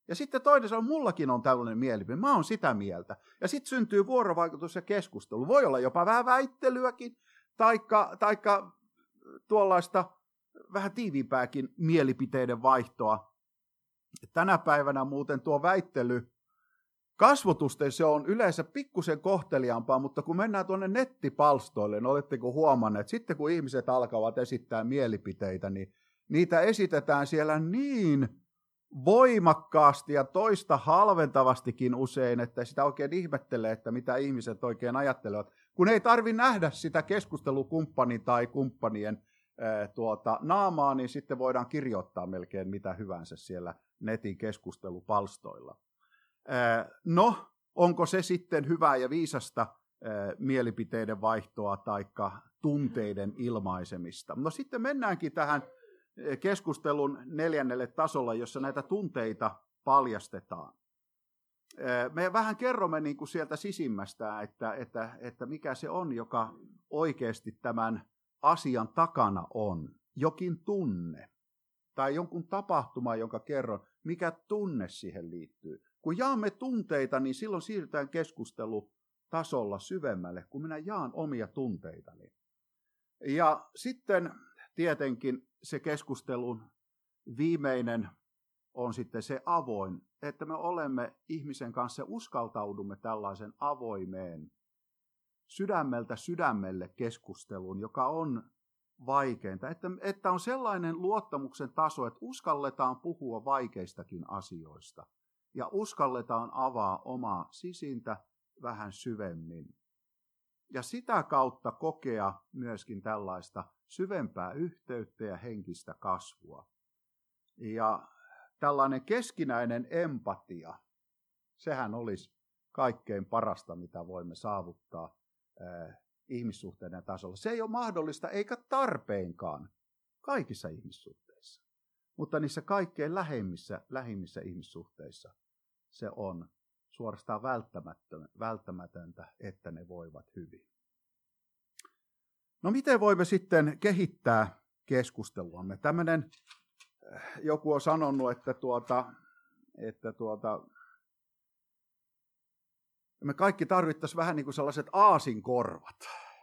Ja sitten toinen sanoo, mullakin on tällainen mielipide, mä oon sitä mieltä. Ja sitten syntyy vuorovaikutus ja keskustelu. Voi olla jopa vähän väittelyäkin, taikka tuollaista vähän tiiviimpääkin mielipiteiden vaihtoa. Tänä päivänä muuten tuo väittely, kasvotusten se on yleensä pikkusen kohteliaampaa, mutta kun mennään tuonne nettipalstoille, niin oletteko huomanneet, sitten kun ihmiset alkavat esittää mielipiteitä, niin niitä esitetään siellä niin voimakkaasti ja toista halventavastikin usein, että sitä oikein ihmettelee, että mitä ihmiset oikein ajattelevat. Kun ei tarvitse nähdä sitä keskustelukumppanin tai kumppanien naamaa, niin sitten voidaan kirjoittaa melkein mitä hyvänsä siellä netin keskustelupalstoilla. No, onko se sitten hyvää ja viisasta mielipiteiden vaihtoa tai tunteiden ilmaisemista? No sitten mennäänkin tähän keskustelun 4. tasolla, jossa näitä tunteita paljastetaan. Me vähän kerromme niin kuin sieltä sisimmästä, että mikä se on, joka oikeasti tämän asian takana on. Jokin tunne tai jonkun tapahtuma, jonka kerron, mikä tunne siihen liittyy. Kun jaamme tunteita, niin silloin siirrytään keskustelutasolla syvemmälle, kun minä jaan omia tunteitani. Ja sitten tietenkin se keskustelun viimeinen on sitten se avoin, että me olemme ihmisen kanssa uskaltaudumme tällaisen avoimeen sydämeltä sydämelle keskusteluun, joka on vaikeinta. Että on sellainen luottamuksen taso, että uskalletaan puhua vaikeistakin asioista ja uskalletaan avaa omaa sisintä vähän syvemmin. Ja sitä kautta kokea myöskin tällaista syvempää yhteyttä ja henkistä kasvua. Ja tällainen keskinäinen empatia, sehän olisi kaikkein parasta, mitä voimme saavuttaa ihmissuhteiden tasolla. Se ei ole mahdollista eikä tarpeenkaan kaikissa ihmissuhteissa, mutta niissä kaikkein lähimmissä ihmissuhteissa se on suorastaan välttämätöntä, että ne voivat hyvin. No miten voimme sitten kehittää keskusteluamme? Tämmöinen, joku on sanonut, että me kaikki tarvittaisiin vähän niin kuin sellaiset aasinkorvat.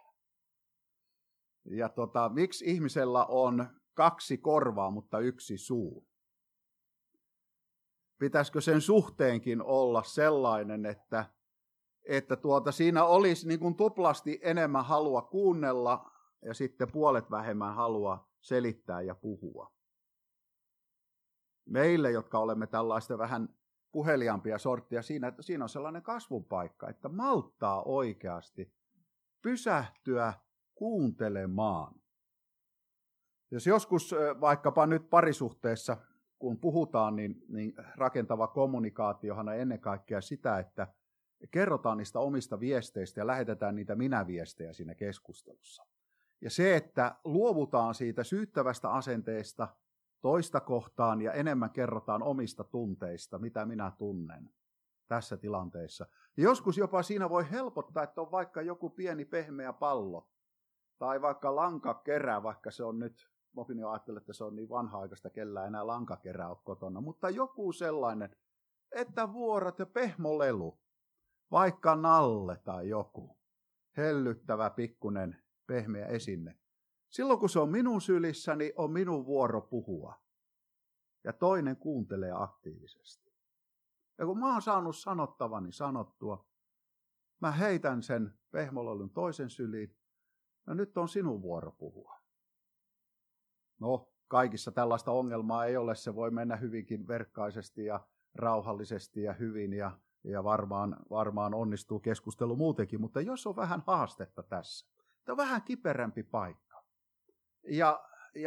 Ja miksi ihmisellä on 2 korvaa, mutta 1 suu? Pitäisikö sen suhteenkin olla sellainen, että siinä olisi niin kuin tuplasti enemmän halua kuunnella ja sitten puolet vähemmän halua selittää ja puhua. Meille, jotka olemme tällaista vähän puheliaampia sorttia, siinä on sellainen kasvun paikka, että malttaa oikeasti pysähtyä kuuntelemaan. Jos joskus vaikkapa nyt parisuhteessa, kun puhutaan, niin rakentava kommunikaatiohan on ennen kaikkea sitä, että kerrotaan niistä omista viesteistä ja lähetetään niitä minä-viestejä siinä keskustelussa. Ja se, että luovutaan siitä syyttävästä asenteesta toista kohtaan ja enemmän kerrotaan omista tunteista, mitä minä tunnen tässä tilanteessa. Ja joskus jopa siinä voi helpottaa, että on vaikka joku pieni pehmeä pallo tai vaikka lankakerä, vaikka se on nyt, minä ajattelen, että se on niin vanha-aikaista, kellään enää lankakerää ole kotona, mutta joku sellainen, että vuorat ja pehmolelu, vaikka nalle tai joku, hellyttävä pikkunen pehmeä esine. Silloin kun se on minun sylissäni, on minun vuoro puhua. Ja toinen kuuntelee aktiivisesti. Ja kun mä oon saanut sanottavani sanottua, mä heitän sen pehmolelun toisen syliin. No nyt on sinun vuoro puhua. No, kaikissa tällaista ongelmaa ei ole. Se voi mennä hyvinkin verkkaisesti ja rauhallisesti ja hyvin ja varmaan onnistuu keskustelu muutenkin. Mutta jos on vähän haastetta tässä, tämä on vähän kiperämpi paikka. Ja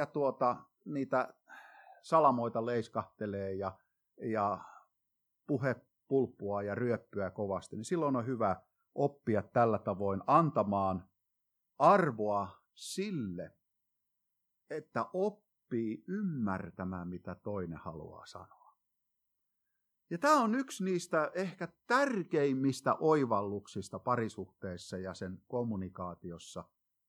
niitä salamoita leiskahtelee ja puhe pulppua ja ryöppyä kovasti, niin silloin on hyvä oppia tällä tavoin antamaan arvoa sille, että oppii ymmärtämään, mitä toinen haluaa sanoa. Ja tämä on yksi niistä ehkä tärkeimmistä oivalluksista parisuhteessa ja sen kommunikaatiossa.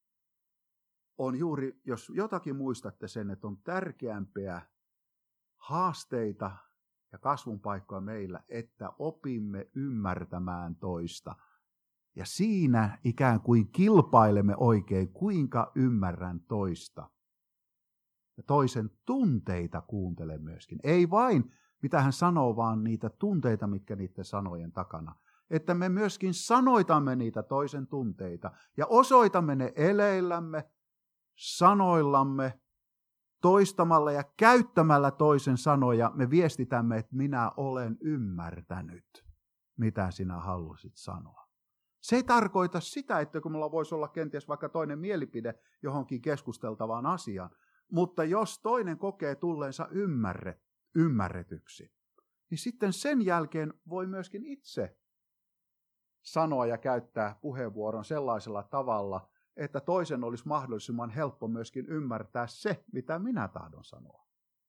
On juuri, jos jotakin muistatte sen, että on tärkeämpiä haasteita ja kasvun paikkoja meillä, että opimme ymmärtämään toista. Ja siinä ikään kuin kilpailemme oikein, kuinka ymmärrän toista. Ja toisen tunteita kuuntele myöskin. Ei vain, mitä hän sanoo, vaan niitä tunteita, mitkä niiden sanojen takana. Että me myöskin sanoitamme niitä toisen tunteita ja osoitamme ne eleillämme, sanoillamme, toistamalla ja käyttämällä toisen sanoja. Me viestitämme, että minä olen ymmärtänyt, mitä sinä halusit sanoa. Se ei tarkoita sitä, että kun mulla voisi olla kenties vaikka toinen mielipide johonkin keskusteltavaan asiaan, mutta jos toinen kokee tulleensa ymmärretyksi, niin sitten sen jälkeen voi myöskin itse sanoa ja käyttää puheenvuoron sellaisella tavalla, että toisen olisi mahdollisimman helppo myöskin ymmärtää se, mitä minä tahdon sanoa.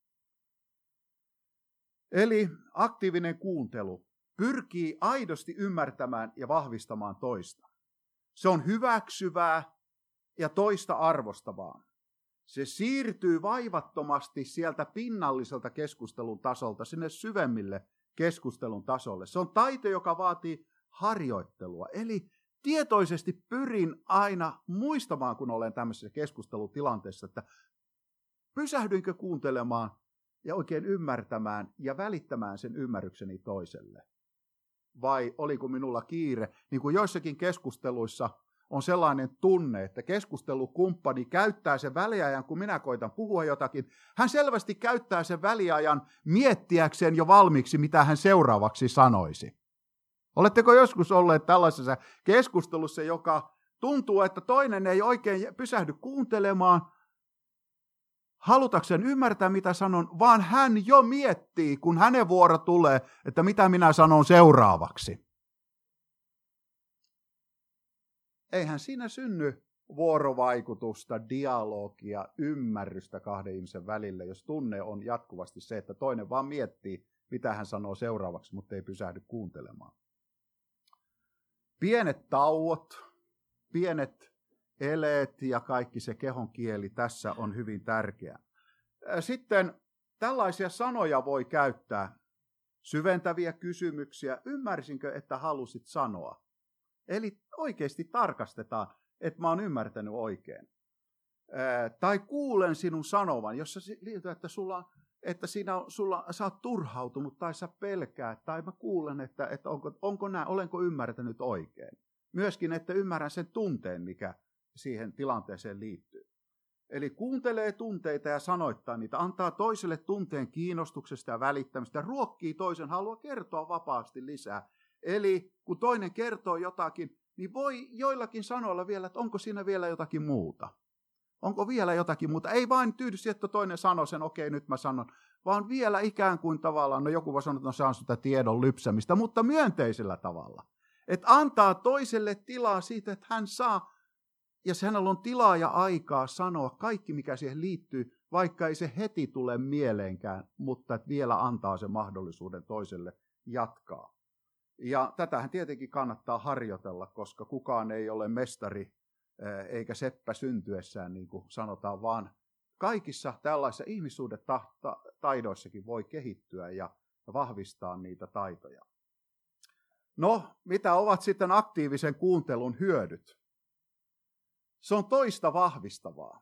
Eli aktiivinen kuuntelu pyrkii aidosti ymmärtämään ja vahvistamaan toista. Se on hyväksyvää ja toista arvostavaa. Se siirtyy vaivattomasti sieltä pinnalliselta keskustelun tasolta sinne syvemmille keskustelun tasolle. Se on taito, joka vaatii harjoittelua. Eli tietoisesti pyrin aina muistamaan, kun olen tämmöisessä keskustelutilanteessa, että pysähdyinkö kuuntelemaan ja oikein ymmärtämään ja välittämään sen ymmärrykseni toiselle. Vai oliko minulla kiire? Niin kuin joissakin keskusteluissa on sellainen tunne, että keskustelukumppani käyttää sen väliajan, kun minä koitan puhua jotakin. Hän selvästi käyttää sen väliajan miettiäkseen jo valmiiksi, mitä hän seuraavaksi sanoisi. Oletteko joskus olleet tällaisessa keskustelussa, joka tuntuu, että toinen ei oikein pysähdy kuuntelemaan, halutakseen ymmärtää, mitä sanon, vaan hän jo miettii, kun hänen vuoro tulee, että mitä minä sanon seuraavaksi. Eihän siinä synny vuorovaikutusta, dialogia, ymmärrystä kahden ihmisen välillä, jos tunne on jatkuvasti se, että toinen vaan miettii, mitä hän sanoo seuraavaksi, mutta ei pysähdy kuuntelemaan. Pienet tauot, pienet eleet ja kaikki se kehon kieli tässä on hyvin tärkeää. Sitten tällaisia sanoja voi käyttää, syventäviä kysymyksiä. Ymmärsinkö, että halusit sanoa? Eli oikeasti tarkastetaan, että mä oon ymmärtänyt oikein. Tai kuulen sinun sanovan, jossa liittyy, että sä oot turhautunut tai sä pelkäät, tai mä kuulen, että olenko ymmärtänyt oikein. Myöskin, että ymmärrän sen tunteen, mikä siihen tilanteeseen liittyy. Eli kuuntelee tunteita ja sanoittaa niitä, antaa toiselle tunteen kiinnostuksesta ja välittämistä, ruokkii toisen halua kertoa vapaasti lisää. Eli kun toinen kertoo jotakin, niin voi joillakin sanoilla vielä, että onko siinä vielä jotakin muuta. Onko vielä jotakin muuta? Ei vain tyydy siihen, että toinen sanoo sen, okei, nyt mä sanon, vaan vielä ikään kuin tavallaan, no joku voi sanoa, että no se on sitä tiedon lypsämistä, mutta myönteisellä tavalla. Että antaa toiselle tilaa siitä, että hän saa, ja hänellä on tilaa ja aikaa sanoa kaikki, mikä siihen liittyy, vaikka ei se heti tule mieleenkään, mutta että vielä antaa sen mahdollisuuden toiselle jatkaa. Ja tätähän tietenkin kannattaa harjoitella, koska kukaan ei ole mestari eikä seppä syntyessään, niin kuin sanotaan, vaan kaikissa tällaisissa ihmissuhdetaidoissakin voi kehittyä ja vahvistaa niitä taitoja. No, mitä ovat sitten aktiivisen kuuntelun hyödyt? Se on toista vahvistavaa.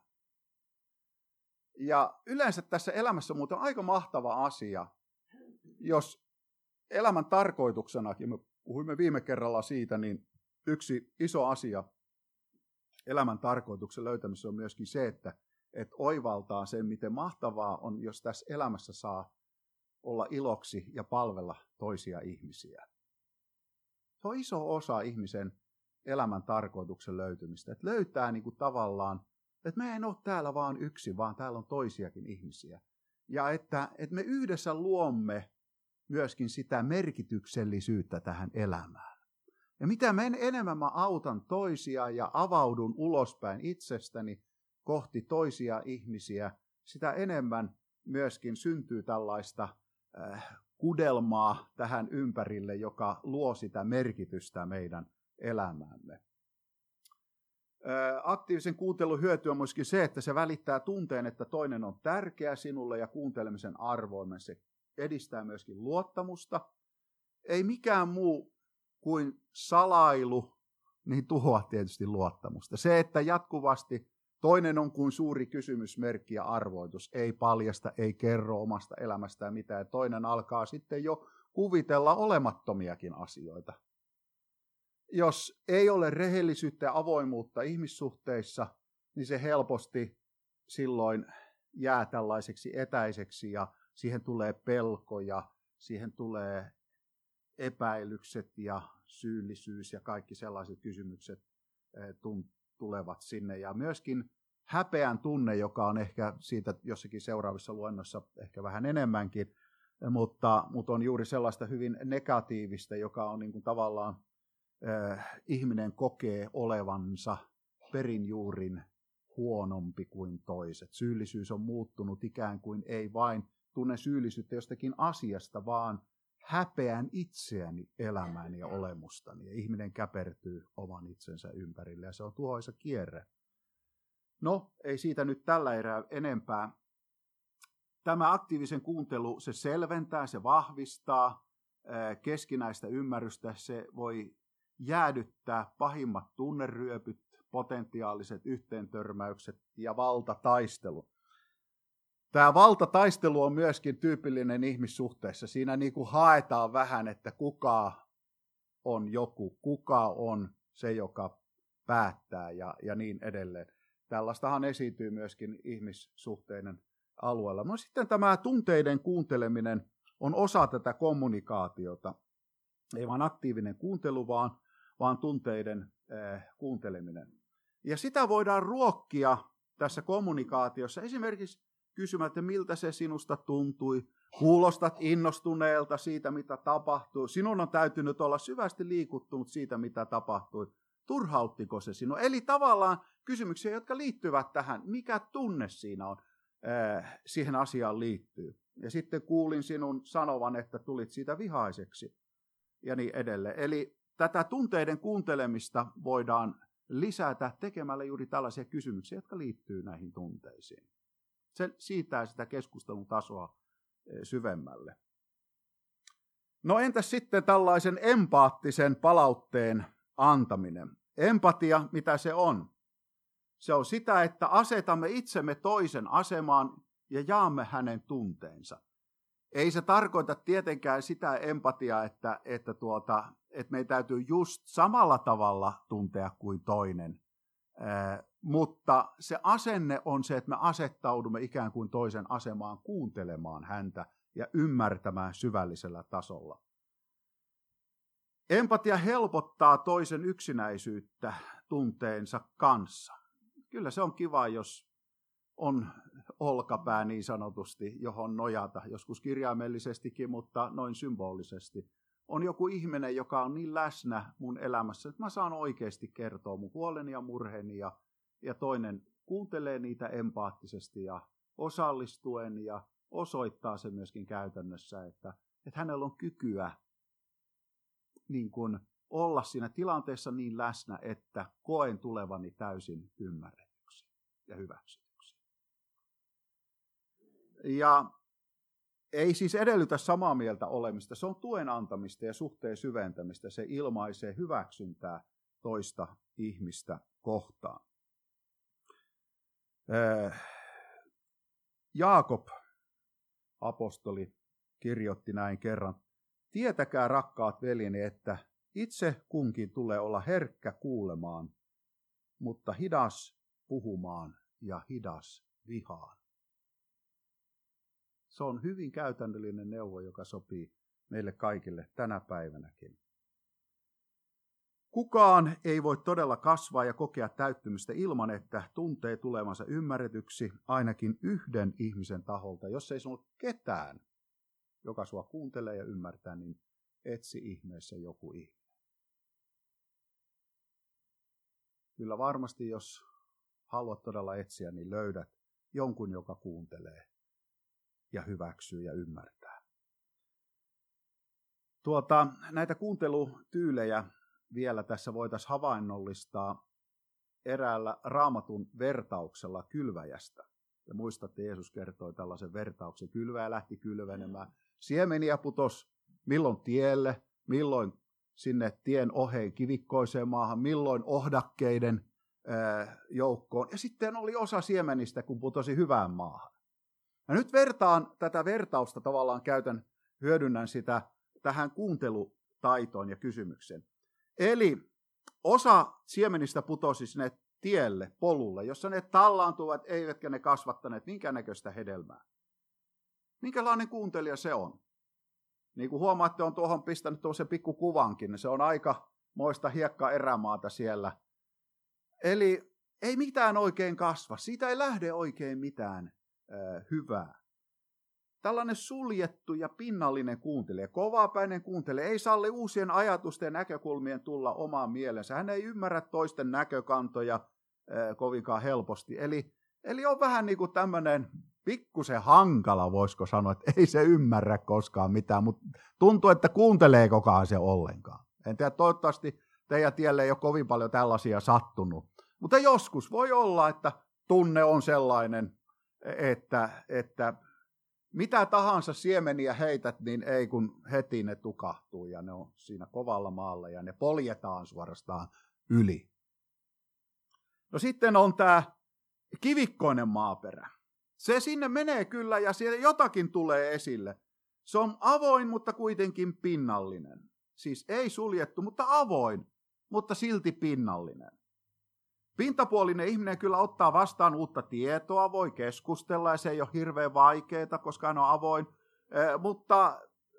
Ja yleensä tässä elämässä muuten on aika mahtava asia, jos elämän tarkoituksenakin, me puhuimme viime kerralla siitä, niin yksi iso asia elämän tarkoituksen löytämisessä on myöskin se, että oivaltaa sen, miten mahtavaa on, jos tässä elämässä saa olla iloksi ja palvella toisia ihmisiä. Se on iso osa ihmisen elämän tarkoituksen löytymistä, että löytää niin kuin tavallaan, että me ei ole täällä vaan yksin, vaan täällä on toisiakin ihmisiä. Ja että me yhdessä luomme myöskin sitä merkityksellisyyttä tähän elämään. Ja mitä enemmän mä autan toisia ja avaudun ulospäin itsestäni kohti toisia ihmisiä, sitä enemmän myöskin syntyy tällaista kudelmaa tähän ympärille, joka luo sitä merkitystä meidän elämäämme. Aktiivisen kuuntelun hyöty on myöskin se, että se välittää tunteen, että toinen on tärkeä sinulle ja kuuntelemisen arvoinen. Se edistää myöskin luottamusta. Ei mikään muu kuin salailu, niin tuhoaa tietysti luottamusta. Se, että jatkuvasti toinen on kuin suuri kysymysmerkki ja arvoitus, ei paljasta, ei kerro omasta elämästään mitään. Ja toinen alkaa sitten jo kuvitella olemattomiakin asioita. Jos ei ole rehellisyyttä ja avoimuutta ihmissuhteissa, niin se helposti silloin jää tällaiseksi etäiseksi ja siihen tulee pelkoja, siihen tulee epäilykset ja syyllisyys ja kaikki sellaiset kysymykset tulevat sinne. Ja myöskin häpeän tunne, joka on ehkä siitä jossakin seuraavissa luennoissa ehkä vähän enemmänkin, mutta on juuri sellaista hyvin negatiivista, joka on niin kuin tavallaan ihminen kokee olevansa perinjuurin huonompi kuin toiset. Syyllisyys on muuttunut ikään kuin ei vain tunne syyllisyyttä jostakin asiasta, vaan häpeän itseäni, elämääni ja olemustani. Ja ihminen käpertyy oman itsensä ympärille ja se on tuhoisa kierre. No, ei siitä nyt tällä erää enempää. Tämä aktiivisen kuuntelu, se selventää, se vahvistaa keskinäistä ymmärrystä, se voi jäädyttää pahimmat tunneryöpyt, potentiaaliset yhteentörmäykset ja valtataistelu. Tämä valtataistelu on myöskin tyypillinen ihmissuhteessa. Siinä niin kuin haetaan vähän, että kuka on joku, kuka on se, joka päättää ja niin edelleen. Tällaistahan esiintyy myöskin ihmissuhteiden alueella. No sitten tämä tunteiden kuunteleminen on osa tätä kommunikaatiota. Ei vain aktiivinen kuuntelu, vaan tunteiden kuunteleminen. Ja sitä voidaan ruokkia tässä kommunikaatiossa esimerkiksi kysymällä, että miltä se sinusta tuntui. Kuulostat innostuneelta siitä, mitä tapahtui. Sinun on täytynyt olla syvästi liikuttunut siitä, mitä tapahtui. Turhauttiko se sinua? Eli tavallaan kysymyksiä, jotka liittyvät tähän. Mikä tunne siinä on, siihen asiaan liittyy. Ja sitten kuulin sinun sanovan, että tulit siitä vihaiseksi. Ja niin edelleen. Eli tätä tunteiden kuuntelemista voidaan lisätä tekemällä juuri tällaisia kysymyksiä, jotka liittyy näihin tunteisiin. Se siirtää sitä keskustelun tasoa syvemmälle. No entäs sitten tällaisen empaattisen palautteen antaminen? Empatia, mitä se on? Se on sitä, että asetamme itsemme toisen asemaan ja jaamme hänen tunteensa. Ei se tarkoita tietenkään sitä empatiaa, että meidän täytyy just samalla tavalla tuntea kuin toinen. Mutta se asenne on se, että me asettaudumme ikään kuin toisen asemaan kuuntelemaan häntä ja ymmärtämään syvällisellä tasolla. Empatia helpottaa toisen yksinäisyyttä tunteensa kanssa. Kyllä se on kiva, jos on olkapää niin sanotusti, johon nojata, joskus kirjaimellisestikin, mutta noin symbolisesti. On joku ihminen, joka on niin läsnä mun elämässä, että mä saan oikeasti kertoa mun huoleni ja murheeni ja toinen kuuntelee niitä empaattisesti ja osallistuen ja osoittaa se myöskin käytännössä, että hänellä on kykyä niin kuin olla siinä tilanteessa niin läsnä, että koen tulevani täysin ymmärretyksi ja hyväksytyksi. Ja ei siis edellytä samaa mieltä olemista, se on tuen antamista ja suhteen syventämistä, se ilmaisee hyväksyntää toista ihmistä kohtaan. Jaakob, apostoli, kirjoitti näin kerran. Tietäkää, rakkaat veljeni, että itse kunkin tulee olla herkkä kuulemaan, mutta hidas puhumaan ja hidas vihaan. Se on hyvin käytännöllinen neuvo, joka sopii meille kaikille tänä päivänäkin. Kukaan ei voi todella kasvaa ja kokea täyttymistä ilman, että tuntee tulevansa ymmärretyksi ainakin yhden ihmisen taholta. Jos ei sinulla ketään, joka sua kuuntelee ja ymmärtää, niin etsi ihmeessä joku ihminen. Kyllä varmasti, jos haluat todella etsiä, niin löydät jonkun, joka kuuntelee ja hyväksyy ja ymmärtää. Näitä kuuntelutyylejä vielä tässä voitaisiin havainnollistaa eräällä Raamatun vertauksella kylväjästä. Ja muistatte, Jeesus kertoi tällaisen vertauksen. Kylväjä lähti kylvenemään. Siemeniä putosi milloin tielle, milloin sinne tien oheen kivikkoiseen maahan, milloin ohdakkeiden joukkoon. Ja sitten oli osa siemenistä, kun putosi hyvään maahan. Ja nyt vertaan tätä vertausta, tavallaan hyödynnän sitä tähän kuuntelutaitoon ja kysymykseen. Eli osa siemenistä putosi sinne tielle, polulle, jossa ne tallaantuvat, eivätkä ne kasvattaneet minkäännäköistä hedelmää. Minkälainen kuuntelija se on? Niin kuin huomaatte, on tuohon pistänyt tuollaisen pikkukuvankin, niin se on aika moista hiekka-erämaata siellä. Eli ei mitään oikein kasva, siitä ei lähde oikein mitään hyvää. Tällainen suljettu ja pinnallinen kuuntelija, kovapäinen kuuntelija, ei salli uusien ajatusten ja näkökulmien tulla omaan mielensä. Hän ei ymmärrä toisten näkökantoja kovinkaan helposti. Eli on vähän niin kuin tämmöinen pikkusen hankala, voisiko sanoa, että ei se ymmärrä koskaan mitään, mutta tuntuu, että kuunteleekokaan se ollenkaan. En tiedä, toivottavasti teidän tielle ei ole kovin paljon tällaisia sattunut. Mutta joskus voi olla, että tunne on sellainen, että mitä tahansa siemeniä heität, niin ei kun heti ne tukahtuu ja ne on siinä kovalla maalla ja ne poljetaan suorastaan yli. No sitten on tämä kivikkoinen maaperä. Se sinne menee kyllä ja siellä jotakin tulee esille. Se on avoin, mutta kuitenkin pinnallinen. Siis ei suljettu, mutta avoin, mutta silti pinnallinen. Pintapuolinen ihminen kyllä ottaa vastaan uutta tietoa, voi keskustella ja se ei ole hirveän vaikeaa, koska hän on avoin, mutta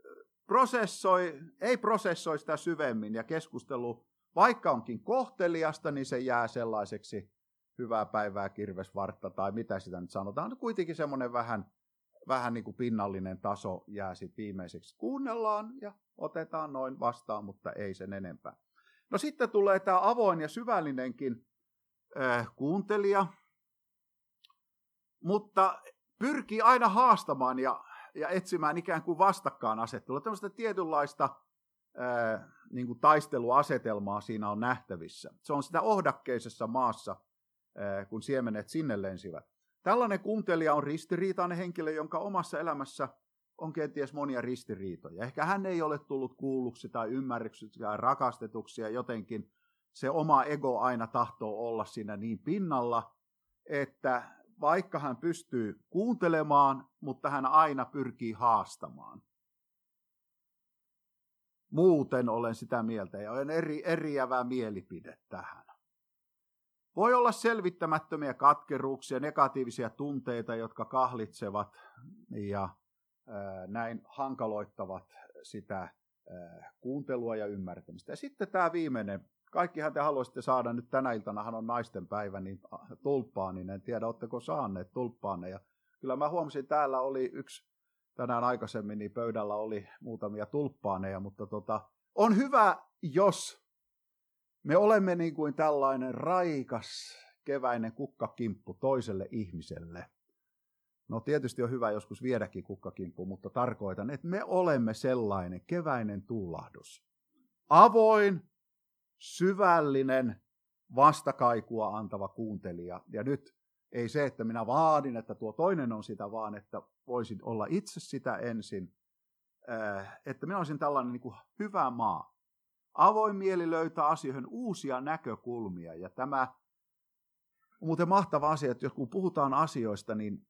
ei prosessoi sitä syvemmin ja keskustelu, vaikka onkin kohteliasta, niin se jää sellaiseksi hyvää päivää kirvesvartta tai mitä sitä nyt sanotaan. Kuitenkin semmoinen vähän niin kuin pinnallinen taso jää sitten viimeiseksi. Kuunnellaan ja otetaan noin vastaan, mutta ei sen enempää. No sitten tulee tämä avoin ja syvällinenkin kuuntelija, mutta pyrkii aina haastamaan ja etsimään ikään kuin vastakkainasettelua. Tällaista tietynlaista niin kuin taisteluasetelmaa siinä on nähtävissä. Se on sitä ohdakkeisessa maassa, kun siemenet sinne lensivät. Tällainen kuuntelija on ristiriitainen henkilö, jonka omassa elämässä on kenties monia ristiriitoja. Ehkä hän ei ole tullut kuulluksi tai ymmärryksi tai rakastetuksi ja jotenkin se oma ego aina tahtoo olla siinä niin pinnalla, että vaikka hän pystyy kuuntelemaan, mutta hän aina pyrkii haastamaan. Muuten olen sitä mieltä ja olen eriävä mielipide tähän. Voi olla selvittämättömiä katkeruuksia, negatiivisia tunteita, jotka kahlitsevat ja näin hankaloittavat sitä kuuntelua ja ymmärtämistä. Ja sitten tämä viimeinen. Kaikkihan te haluaisitte saada nyt tänä iltanahan on naisten päivä, niin tulppaan, niin en tiedä, oletteko saaneet tulppaanne. Ja kyllä mä huomasin, täällä oli yksi tänään aikaisemmin, niin pöydällä oli muutamia tulppaaneja, mutta on hyvä, jos me olemme niin kuin tällainen raikas keväinen kukkakimppu toiselle ihmiselle. No tietysti on hyvä joskus viedäkin kukkakimppu, mutta tarkoitan, että me olemme sellainen keväinen tuulahdus. Avoin, syvällinen, vastakaikua antava kuuntelija. Ja nyt ei se, että minä vaadin, että tuo toinen on sitä, vaan että voisin olla itse sitä ensin. Että minä olisin tällainen niin kuin hyvä maa. Avoin mieli löytää asioihin uusia näkökulmia. Ja tämä on muuten mahtava asia, että kun puhutaan asioista, niin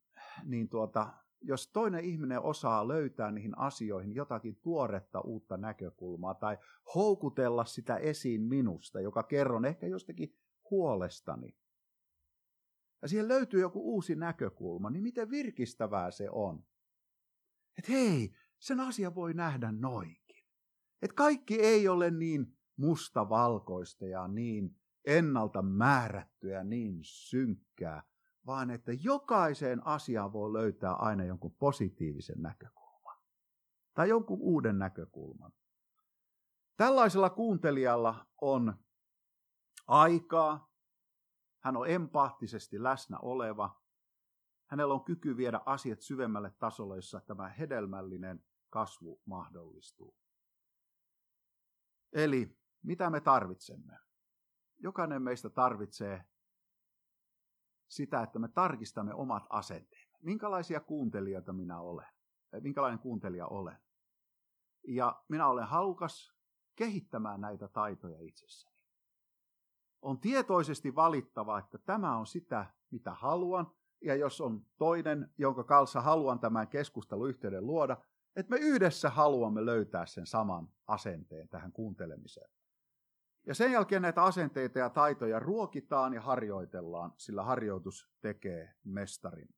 jos toinen ihminen osaa löytää niihin asioihin jotakin tuoretta uutta näkökulmaa tai houkutella sitä esiin minusta, joka kerron ehkä jostakin huolestani, ja siihen löytyy joku uusi näkökulma, niin miten virkistävää se on. Että hei, sen asia voi nähdä noinkin. Että kaikki ei ole niin mustavalkoista ja niin ennalta määrättyä, niin synkkää, vaan että jokaiseen asiaan voi löytää aina jonkun positiivisen näkökulman tai jonkun uuden näkökulman. Tällaisella kuuntelijalla on aikaa, hän on empaattisesti läsnä oleva, hänellä on kyky viedä asiat syvemmälle tasolle, jossa tämä hedelmällinen kasvu mahdollistuu. Eli mitä me tarvitsemme? Jokainen meistä tarvitsee sitä, että me tarkistamme omat asenteemme. Minkälaisia kuuntelijoita minä olen? minkälainen kuuntelija olen. Ja minä olen halukas kehittämään näitä taitoja itsessäni. On tietoisesti valittava, että tämä on sitä, mitä haluan. Ja jos on toinen, jonka kanssa haluan tämän keskusteluyhteyden luoda, että me yhdessä haluamme löytää sen saman asenteen tähän kuuntelemiseen. Ja sen jälkeen näitä asenteita ja taitoja ruokitaan ja harjoitellaan, sillä harjoitus tekee mestarin.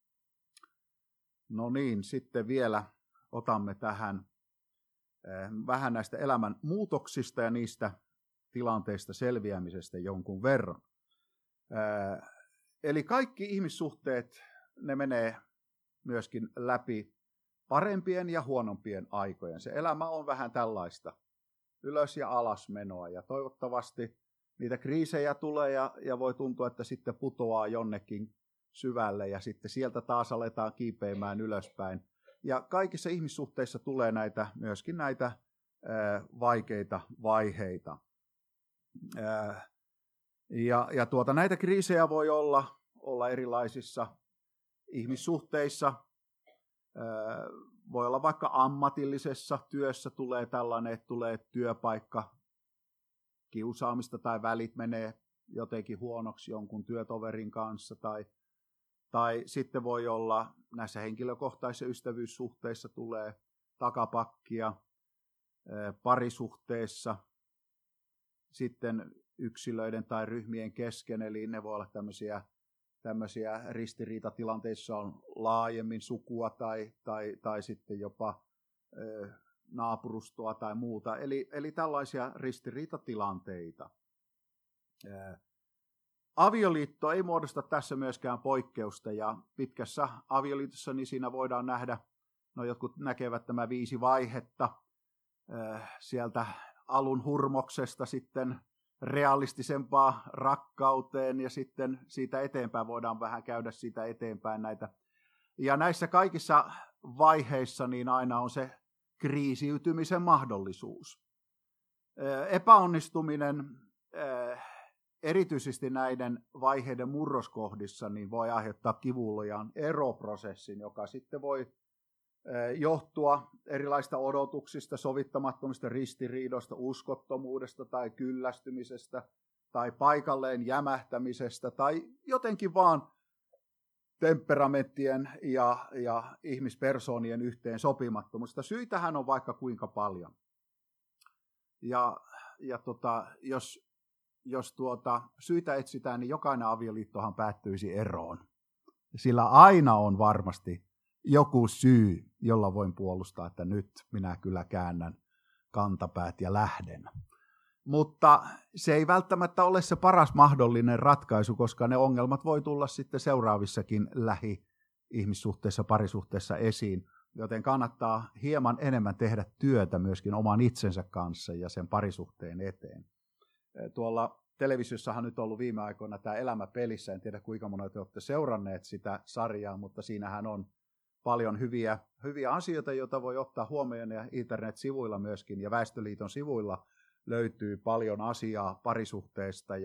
No niin, sitten vielä otamme tähän vähän näistä elämän muutoksista ja niistä tilanteista selviämisestä jonkun verran. Eli kaikki ihmissuhteet, ne menee myöskin läpi parempien ja huonompien aikojen. Se elämä on vähän tällaista ylös- ja alasmenoa, ja toivottavasti niitä kriisejä tulee, ja voi tuntua, että sitten putoaa jonnekin syvälle, ja sitten sieltä taas aletaan kiipeämään ylöspäin. Ja kaikissa ihmissuhteissa tulee myöskin näitä vaikeita vaiheita. Näitä kriisejä voi olla erilaisissa ihmissuhteissa. Voi olla vaikka ammatillisessa työssä tulee tällainen, että tulee työpaikka kiusaamista tai välit menee jotenkin huonoksi jonkun työtoverin kanssa. Tai sitten voi olla näissä henkilökohtaisissa ystävyyssuhteissa tulee takapakkia, parisuhteessa, sitten yksilöiden tai ryhmien kesken, eli ne voi olla tämmöisiä ristiriitatilanteissa on laajemmin sukua tai sitten jopa naapurustoa tai muuta, eli tällaisia ristiriitatilanteita. Avioliitto ei muodosta tässä myöskään poikkeusta, ja pitkässä avioliitossa niin siinä voidaan nähdä, no jotkut näkevät nämä 5 vaihetta sieltä alun hurmoksesta sitten realistisempaa rakkauteen, ja sitten siitä eteenpäin voidaan vähän käydä siitä eteenpäin näitä. Ja näissä kaikissa vaiheissa niin aina on se kriisiytymisen mahdollisuus. Epäonnistuminen erityisesti näiden vaiheiden murroskohdissa niin voi aiheuttaa kivuliaan eroprosessin, joka sitten voi johtua erilaisista odotuksista, sovittamattomista ristiriidoista, uskottomuudesta tai kyllästymisestä tai paikalleen jämähtämisestä tai jotenkin vaan temperamenttien ja ihmispersoonien yhteen sopimattomuudesta. Syitähän on vaikka kuinka paljon. Jos syitä etsitään, niin jokainen avioliittohan päättyisi eroon. Sillä aina on varmasti joku syy, jolla voin puolustaa, että nyt minä kyllä käännän kantapäät ja lähden. Mutta se ei välttämättä ole se paras mahdollinen ratkaisu, koska ne ongelmat voi tulla sitten seuraavissakin lähi-ihmissuhteissa, parisuhteissa esiin, joten kannattaa hieman enemmän tehdä työtä myöskin oman itsensä kanssa ja sen parisuhteen eteen. Tuolla televisiossahan nyt on ollut viime aikoina tämä Elämä pelissä, en tiedä kuinka monet olette seuranneet sitä sarjaa, mutta siinähän on paljon hyviä asioita, joita voi ottaa huomioon, ja internet-sivuilla myöskin ja Väestöliiton sivuilla löytyy paljon asiaa parisuhteesta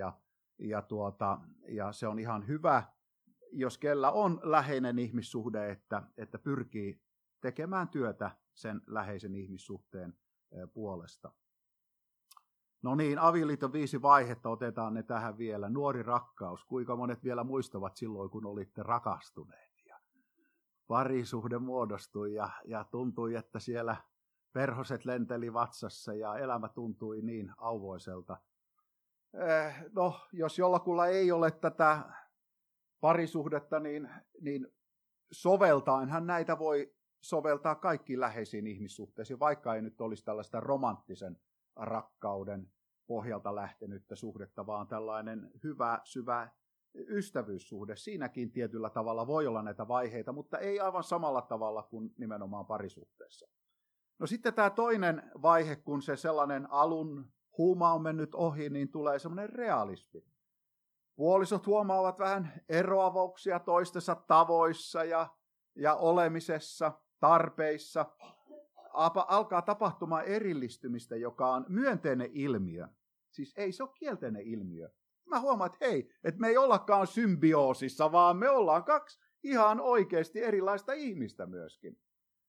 ja se on ihan hyvä, jos kellä on läheinen ihmissuhde, että pyrkii tekemään työtä sen läheisen ihmissuhteen puolesta. No niin, avioliiton 5 vaihetta, otetaan ne tähän vielä. Nuori rakkaus, kuinka monet vielä muistavat silloin, kun olitte rakastuneet. Parisuhde muodostui ja tuntui, että siellä perhoset lenteli vatsassa ja elämä tuntui niin auvoiselta. No, jos jollakulla ei ole tätä parisuhdetta, niin soveltaenhan näitä voi soveltaa kaikkiin läheisiin ihmissuhteisiin, vaikka ei nyt olisi tällaista romanttisen rakkauden pohjalta lähtenyttä suhdetta, vaan tällainen hyvä, syvä ystävyyssuhde. Siinäkin tietyllä tavalla voi olla näitä vaiheita, mutta ei aivan samalla tavalla kuin nimenomaan parisuhteessa. No sitten tämä toinen vaihe, kun se sellainen alun huuma on mennyt ohi, niin tulee semmoinen realismi. Puolisot huomaavat vähän eroavauksia toistensa tavoissa ja olemisessa, tarpeissa. Alkaa tapahtumaan erillistymistä, joka on myönteinen ilmiö. Siis ei se ole kielteinen ilmiö. Mä huomaan, että hei, että me ei ollakaan symbioosissa, vaan me ollaan 2 ihan oikeasti erilaista ihmistä myöskin.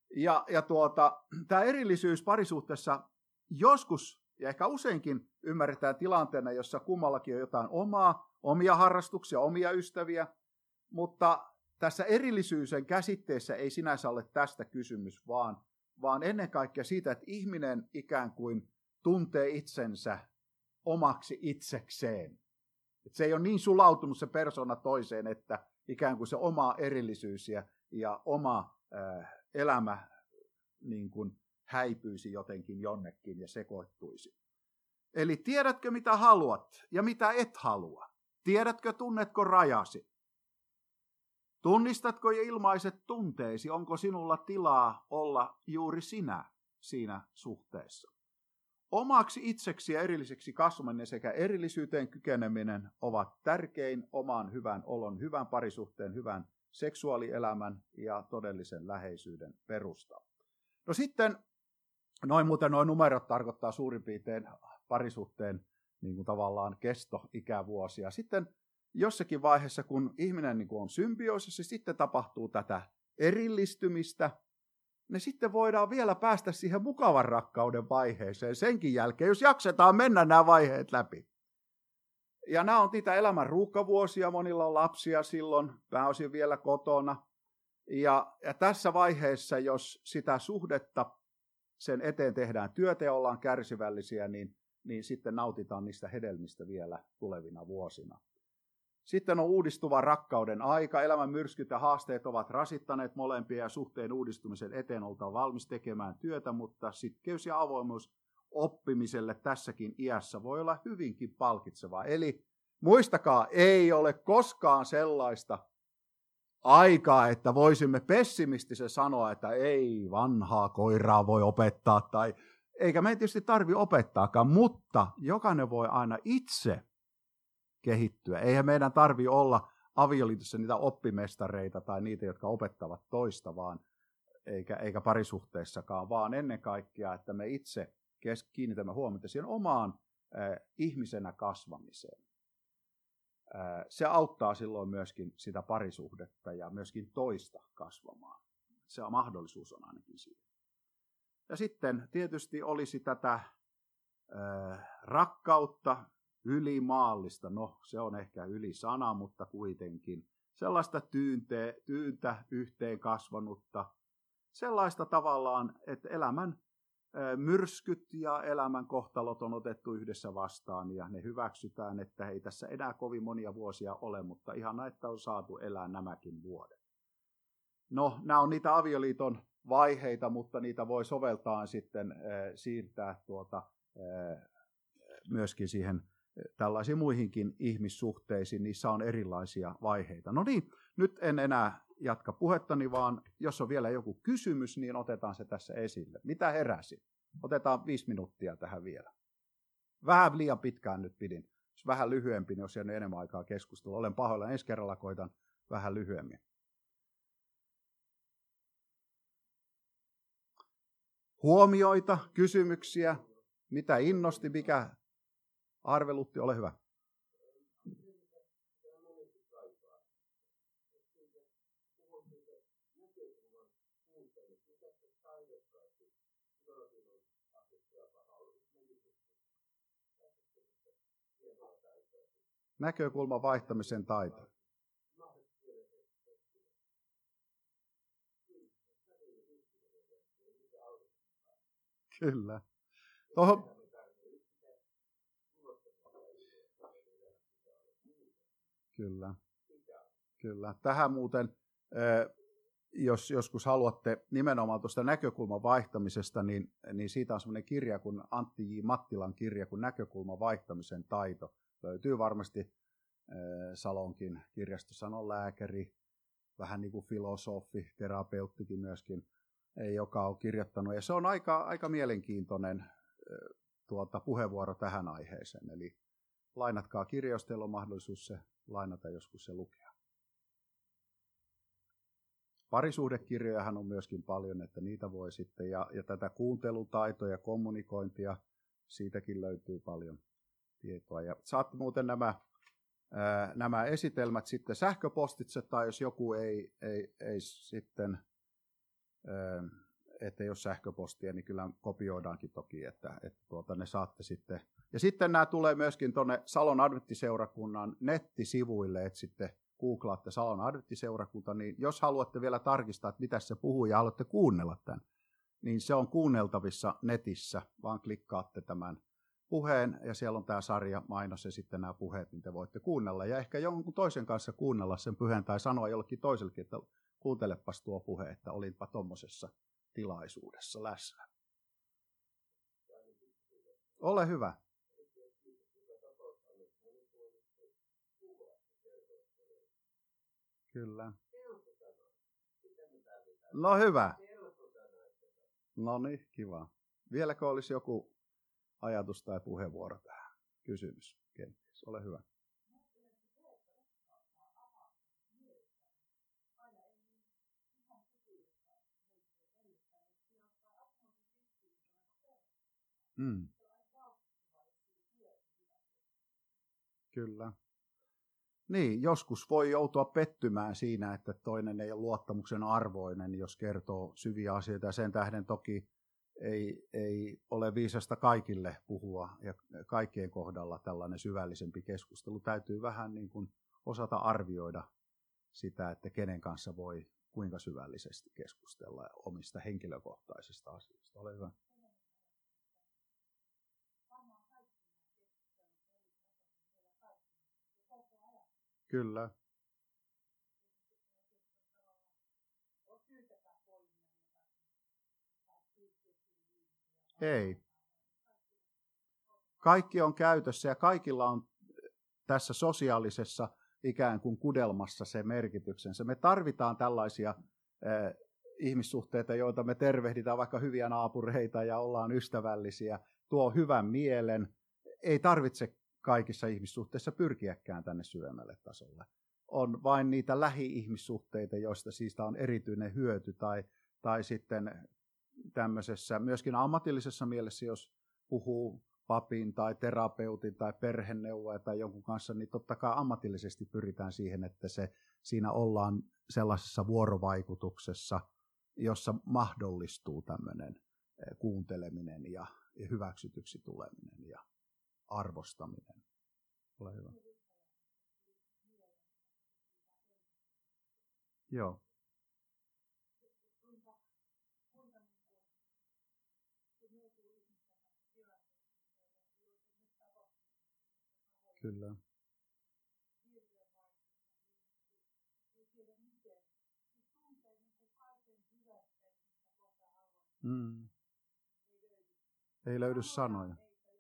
Tämä erillisyys parisuhteessa joskus ja ehkä useinkin ymmärretään tilanteena, jossa kummallakin on jotain omia harrastuksia, omia ystäviä, mutta tässä erillisyyden käsitteessä ei sinänsä ole tästä kysymys, vaan ennen kaikkea siitä, että ihminen ikään kuin tuntee itsensä omaksi itsekseen. Että se ei ole niin sulautunut se persona toiseen, että ikään kuin se oma erillisyys ja oma elämä niin kuin häipyisi jotenkin jonnekin ja sekoittuisi. Eli tiedätkö mitä haluat ja mitä et halua? Tiedätkö, tunnetko rajasi? Tunnistatko ja ilmaiset tunteesi? Onko sinulla tilaa olla juuri sinä siinä suhteessa? Omaksi itseksi ja erilliseksi kasvaminen sekä erillisyyteen kykeneminen ovat tärkein oman hyvän olon, hyvän parisuhteen, hyvän seksuaalielämän ja todellisen läheisyyden perusta. No sitten, noin numerot tarkoittaa suurin piirtein parisuhteen niin kuin tavallaan kestoikävuosia. Sitten jossakin vaiheessa, kun ihminen niin kuin on symbioosissa, sitten tapahtuu tätä erillistymistä, niin sitten voidaan vielä päästä siihen mukavan rakkauden vaiheeseen senkin jälkeen, jos jaksetaan mennä nämä vaiheet läpi. Ja nämä on niitä elämän ruuhkavuosia, monilla on lapsia silloin, pääosin vielä kotona. Ja tässä vaiheessa, jos sitä suhdetta sen eteen tehdään työtä ja ollaan kärsivällisiä, niin sitten nautitaan niistä hedelmistä vielä tulevina vuosina. Sitten on uudistuva rakkauden aika. Elämän myrskyt ja haasteet ovat rasittaneet molempia ja suhteen uudistumisen eteen oltaan valmis tekemään työtä, mutta sitkeys ja avoimuus oppimiselle tässäkin iässä voi olla hyvinkin palkitsevaa. Eli muistakaa, ei ole koskaan sellaista aikaa, että voisimme pessimistisesti sanoa, että ei vanhaa koiraa voi opettaa, eikä meidän tietysti tarvitse opettaakaan, mutta jokainen voi aina itse kehittyä. Eihän meidän tarvitse olla avioliitossa niitä oppimestareita tai niitä, jotka opettavat toista, eikä parisuhteessakaan, vaan ennen kaikkea, että me itse kiinnitämme huomiota siihen omaan ihmisenä kasvamiseen. Se auttaa silloin myöskin sitä parisuhdetta ja myöskin toista kasvamaan. Se mahdollisuus on ainakin siinä. Ja sitten tietysti olisi tätä rakkautta, ylimaallista, no se on ehkä ylisana, mutta kuitenkin sellaista tyyntä yhteen kasvanutta, sellaista tavallaan, että elämän myrskyt ja elämän kohtalot on otettu yhdessä vastaan ja ne hyväksytään, että ei tässä enää kovin monia vuosia ole, mutta ihana, että on saatu elää nämäkin vuodet. No, nämä on niitä avioliiton vaiheita, mutta niitä voi soveltaa sitten siirtää myöskin siihen tällaisiin muihinkin ihmissuhteisiin, niissä on erilaisia vaiheita. No niin, nyt en enää jatka puhettani, vaan jos on vielä joku kysymys, niin otetaan se tässä esille. Mitä heräsi? Otetaan 5 minuuttia tähän vielä. Vähän liian pitkään nyt pidin. Jos vähän lyhyempi, niin jos ei ole enemmän aikaa keskustella. Olen pahoilla, ensi kerralla koitan vähän lyhyemmin. Huomioita, kysymyksiä, mitä innosti, mikä arvelutti, ole hyvä. Näkökulman vaihtamisen taito. Kyllä. Kyllä. Tähän muuten, jos joskus haluatte nimenomaan tuosta näkökulman vaihtamisesta, niin siitä on semmoinen kirja kuin Antti J. Mattilan kirja kuin Näkökulman vaihtamisen taito. Löytyy varmasti Salonkin kirjastossa, on lääkäri, vähän niin kuin filosofi, terapeuttikin myöskin, joka on kirjoittanut. Ja se on aika mielenkiintoinen puheenvuoro tähän aiheeseen. Eli lainatkaa kirja, jos teillä on mahdollisuus se lainata, joskus se lukea. Parisuhdekirjojahan on myöskin paljon, että niitä voi sitten, ja tätä kuuntelutaitoa ja kommunikointia, siitäkin löytyy paljon tietoa. Ja saatte muuten nämä esitelmät sitten sähköpostitse, tai jos joku ei sitten että jos sähköpostia, niin kyllä kopioidaankin toki, että ne saatte sitten. Ja sitten nämä tulee myöskin tuonne Salon Adventtiseurakunnan nettisivuille, että sitten googlaatte Salon Adventtiseurakunta, niin jos haluatte vielä tarkistaa, että mitä se puhuu ja haluatte kuunnella tämän, niin se on kuunneltavissa netissä, vaan klikkaatte tämän puheen ja siellä on tämä sarja mainos ja sitten nämä puheet, niin te voitte kuunnella ja ehkä jonkun toisen kanssa kuunnella sen puheen tai sanoa jollekin toisellekin, että kuuntelepas tuo puhe, että olinpa tuommoisessa tilaisuudessa läsnä. Ole hyvä. Kyllä. No hyvä. No niin, kiva. Vieläkö olisi joku ajatus tai puheenvuoro tähän? Kysymys kenties. Ole hyvä. Kyllä. Niin, joskus voi joutua pettymään siinä, että toinen ei ole luottamuksen arvoinen, jos kertoo syviä asioita. Ja sen tähden toki ei ole viisasta kaikille puhua ja kaikkien kohdalla tällainen syvällisempi keskustelu. Täytyy vähän niin kuin osata arvioida sitä, että kenen kanssa voi kuinka syvällisesti keskustella omista henkilökohtaisista asioista. Ole hyvä. Kyllä. Ei. Kaikki on käytössä ja kaikilla on tässä sosiaalisessa ikään kuin kudelmassa se merkityksensä. Me tarvitaan tällaisia ihmissuhteita, joita me tervehditään, vaikka hyviä naapureita ja ollaan ystävällisiä, tuo hyvän mielen. Ei tarvitse kaikissa ihmissuhteissa pyrkiäkään tänne syvemmälle tasolle. On vain niitä lähi-ihmissuhteita, joista siitä on erityinen hyöty, tai sitten tämmöisessä myöskin ammatillisessa mielessä, jos puhuu papin tai terapeutin tai perheneuvoja tai jonkun kanssa, niin totta kai ammatillisesti pyritään siihen, että siinä ollaan sellaisessa vuorovaikutuksessa, jossa mahdollistuu tämmöinen kuunteleminen ja hyväksytyksi tuleminen ja arvostaminen. Ole hyvä. Joo. Kyllä. Ei löydy sanoja.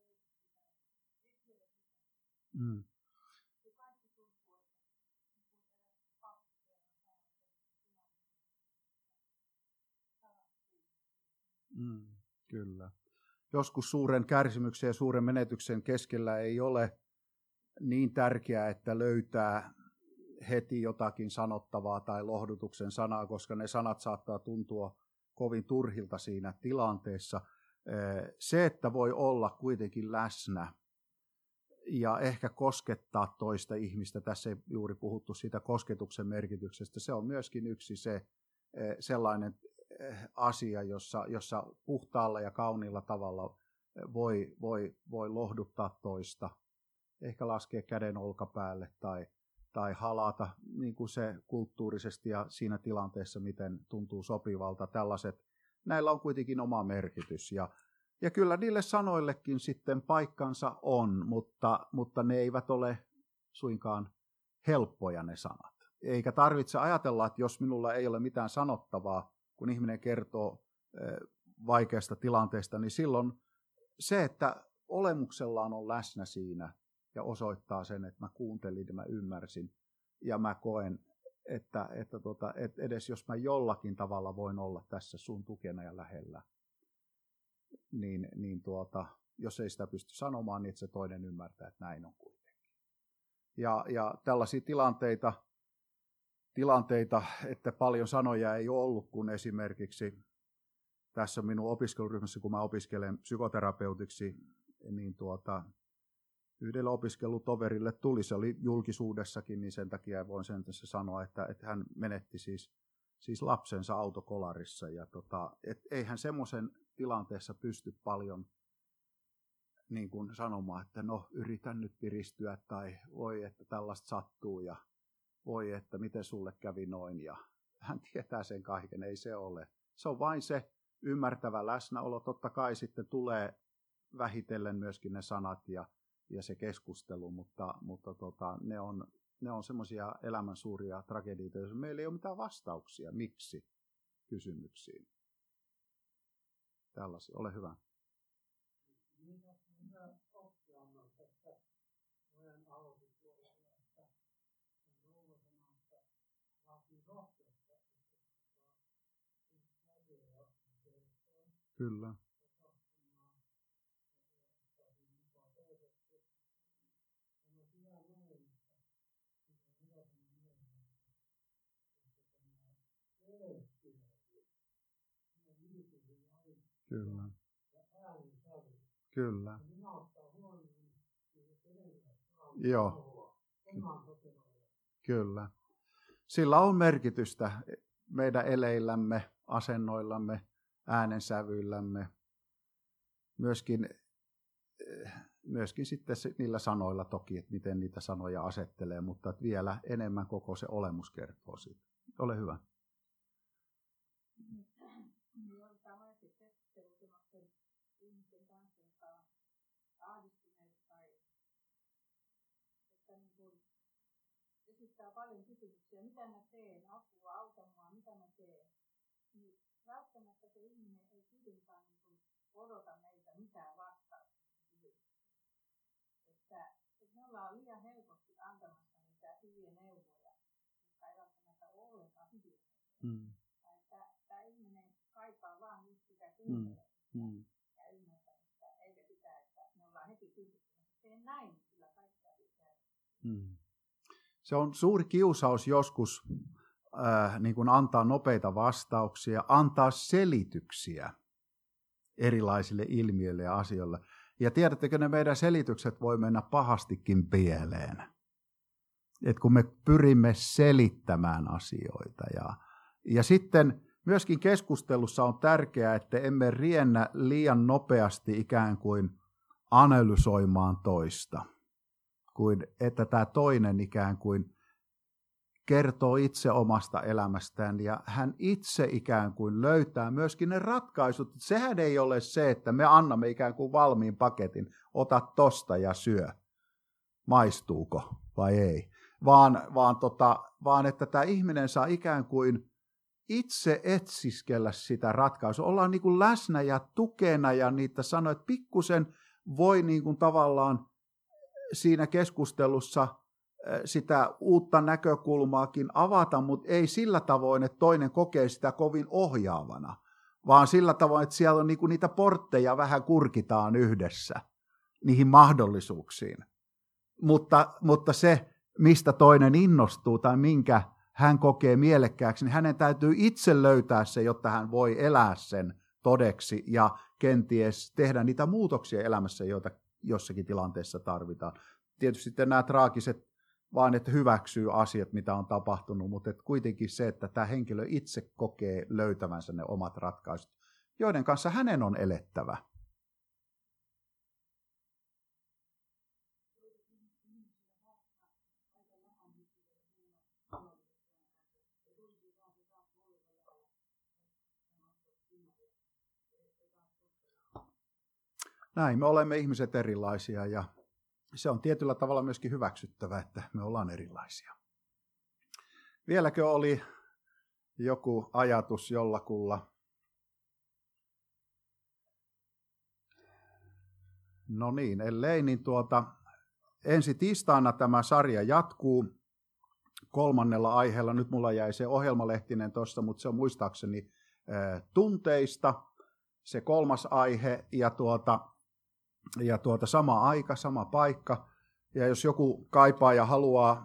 Kyllä. Joskus suuren kärsimyksen ja suuren menetyksen keskellä ei ole niin tärkeää, että löytää heti jotakin sanottavaa tai lohdutuksen sanaa, koska ne sanat saattaa tuntua kovin turhilta siinä tilanteessa. Se, että voi olla kuitenkin läsnä ja ehkä koskettaa toista ihmistä, tässä ei juuri puhuttu siitä kosketuksen merkityksestä, se on myöskin yksi sellainen asia, jossa puhtaalla ja kauniilla tavalla voi lohduttaa toista, ehkä laskea käden olkapäälle tai halata niin kuin se kulttuurisesti ja siinä tilanteessa, miten tuntuu sopivalta. Näillä on kuitenkin oma merkitys ja kyllä niille sanoillekin sitten paikkansa on, mutta ne eivät ole suinkaan helppoja ne sanat. Eikä tarvitse ajatella, että jos minulla ei ole mitään sanottavaa, kun ihminen kertoo vaikeasta tilanteesta, niin silloin se, että olemuksellaan on läsnä siinä ja osoittaa sen, että mä kuuntelin ja mä ymmärsin ja mä koen, että edes jos mä jollakin tavalla voin olla tässä sun tukena ja lähellä, niin jos ei sitä pysty sanomaan, niin että se toinen ymmärtää, että näin on kuitenkin. Ja tällaisia tilanteita, että paljon sanoja ei ole ollut, kun esimerkiksi tässä minun opiskeluryhmässä, kun mä opiskelen psykoterapeutiksi, niin yhdelle opiskelutoverille tuli, se oli julkisuudessakin, niin sen takia voin sen tässä sanoa, että hän menetti siis siis lapsensa autokolarissa. Ja eihän semmoisen tilanteessa pysty paljon niin kuin sanomaan, että no yritän nyt piristyä tai voi, että tällaista sattuu ja voi, että miten sulle kävi noin. Ja hän tietää sen kaiken, ei se ole. Se on vain se ymmärtävä läsnäolo. Totta kai sitten tulee vähitellen myöskin ne sanat ja se keskustelu, mutta ne on semmoisia elämän suuria tragedioita, joissa meillä ei ole mitään vastauksia, miksi kysymyksiin. Tällaisia, ole hyvä. Kyllä. Kyllä. Kyllä. Joo. Kyllä. Sillä on merkitystä meidän eleillämme, asennoillamme, äänensävyillämme, myöskin sitten niillä sanoilla toki, että miten niitä sanoja asettelee, mutta vielä enemmän koko se olemus kertoo siitä. Ole hyvä. Esittää paljon kysymyksiä, mitä mä teen, apua, auta mua, mitä mä teen. Niin välttämättä se ihminen ei kuitenkaan odota meiltä mitään vastausta. Että me ollaan liian helposti antamassa niitä hyviä neuvoja, jotka ei välttämättä ole ollenkaan hyviä. Tämä ihminen kaipaa vaan just sitä kuuntelemista ja ymmärtämistä, eikä sitä, että me ollaan heti kysymyksessä. Teen näin, niin kyllä kaikkea pitää. Se on suuri kiusaus joskus niin kuin antaa nopeita vastauksia, antaa selityksiä erilaisille ilmiöille ja asioille. Ja tiedättekö, ne meidän selitykset voi mennä pahastikin pieleen. Et kun me pyrimme selittämään asioita. Ja sitten myöskin keskustelussa on tärkeää, että emme riennä liian nopeasti ikään kuin analysoimaan toista. Kuin että tämä toinen ikään kuin kertoo itse omasta elämästään ja hän itse ikään kuin löytää myöskin ne ratkaisut. Sehän ei ole se, että me annamme ikään kuin valmiin paketin, ota tosta ja syö, maistuuko vai ei, vaan että tämä ihminen saa ikään kuin itse etsiskellä sitä ratkaisua. Ollaan niin kuin läsnä ja tukena ja niitä sanoja, että pikkusen voi niin kuin tavallaan siinä keskustelussa sitä uutta näkökulmaakin avata, mutta ei sillä tavoin, että toinen kokee sitä kovin ohjaavana, vaan sillä tavoin, että siellä on niinku niitä portteja vähän kurkitaan yhdessä niihin mahdollisuuksiin. Mutta se, mistä toinen innostuu tai minkä hän kokee mielekkääksi, niin hänen täytyy itse löytää se, jotta hän voi elää sen todeksi ja kenties tehdä niitä muutoksia elämässä, joita jossakin tilanteessa tarvitaan. Tietysti sitten nämä traagiset vaan, että hyväksyy asiat, mitä on tapahtunut, mutta että kuitenkin se, että tämä henkilö itse kokee löytävänsä ne omat ratkaisut, joiden kanssa hänen on elettävä. Näin, me olemme ihmiset erilaisia ja se on tietyllä tavalla myöskin hyväksyttävä, että me ollaan erilaisia. Vieläkö oli joku ajatus jollakulla? No niin, ellei, niin ensi tiistaina tämä sarja jatkuu 3. aiheella. Nyt mulla jäi se ohjelmalehtinen tuossa, mutta se on muistaakseni tunteista, se 3. aihe ja sama aika, sama paikka. Ja jos joku kaipaa ja haluaa,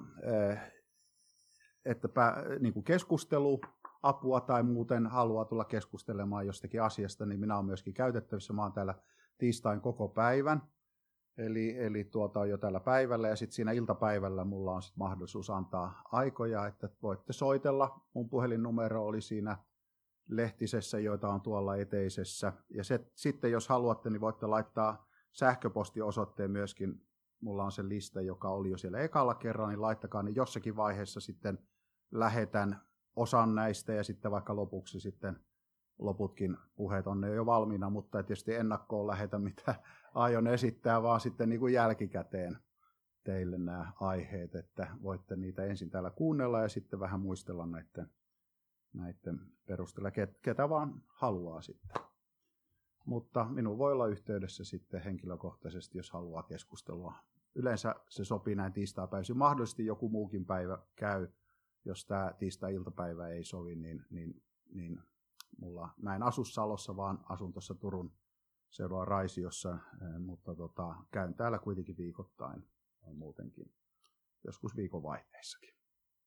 että niin kuin keskusteluapua tai muuten haluaa tulla keskustelemaan jostakin asiasta, niin minä olen myöskin käytettävissä. Mä oon täällä tiistain koko päivän. Eli on jo tällä päivällä ja sitten siinä iltapäivällä mulla on sit mahdollisuus antaa aikoja, että voitte soitella. Mun puhelinnumero oli siinä lehtisessä, joita on tuolla eteisessä. Ja sitten jos haluatte, niin voitte laittaa sähköpostiosoitteen myöskin. Mulla on se lista, joka oli jo siellä ekalla kerralla, niin laittakaa, niin jossakin vaiheessa sitten lähetän osan näistä ja sitten vaikka lopuksi sitten loputkin puheet on ne jo valmiina, mutta ei tietysti ennakkoon lähetä, mitä aion esittää, vaan sitten niin kuin jälkikäteen teille nämä aiheet, että voitte niitä ensin täällä kuunnella ja sitten vähän muistella näiden perusteella, ketä vaan haluaa sitten. Mutta minun voi olla yhteydessä sitten henkilökohtaisesti, jos haluaa keskustelua. Yleensä se sopii näin tiistaipäivisin. Mahdollisesti joku muukin päivä käy, jos tämä tiistai-iltapäivä ei sovi, niin mä en asu Salossa, vaan asun tuossa Turun seudulla Raisiossa, mutta käyn täällä kuitenkin viikoittain muutenkin, joskus viikonvaihteissakin.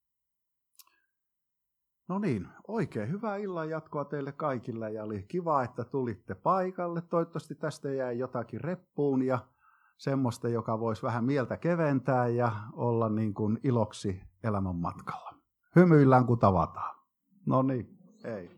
No niin, oikein hyvää illan jatkoa teille kaikille ja oli kiva, että tulitte paikalle. Toivottavasti tästä jäi jotakin reppuun ja semmoista, joka voisi vähän mieltä keventää ja olla niin kuin iloksi elämän matkalla. Hymyillään kun tavataan. No niin, ei.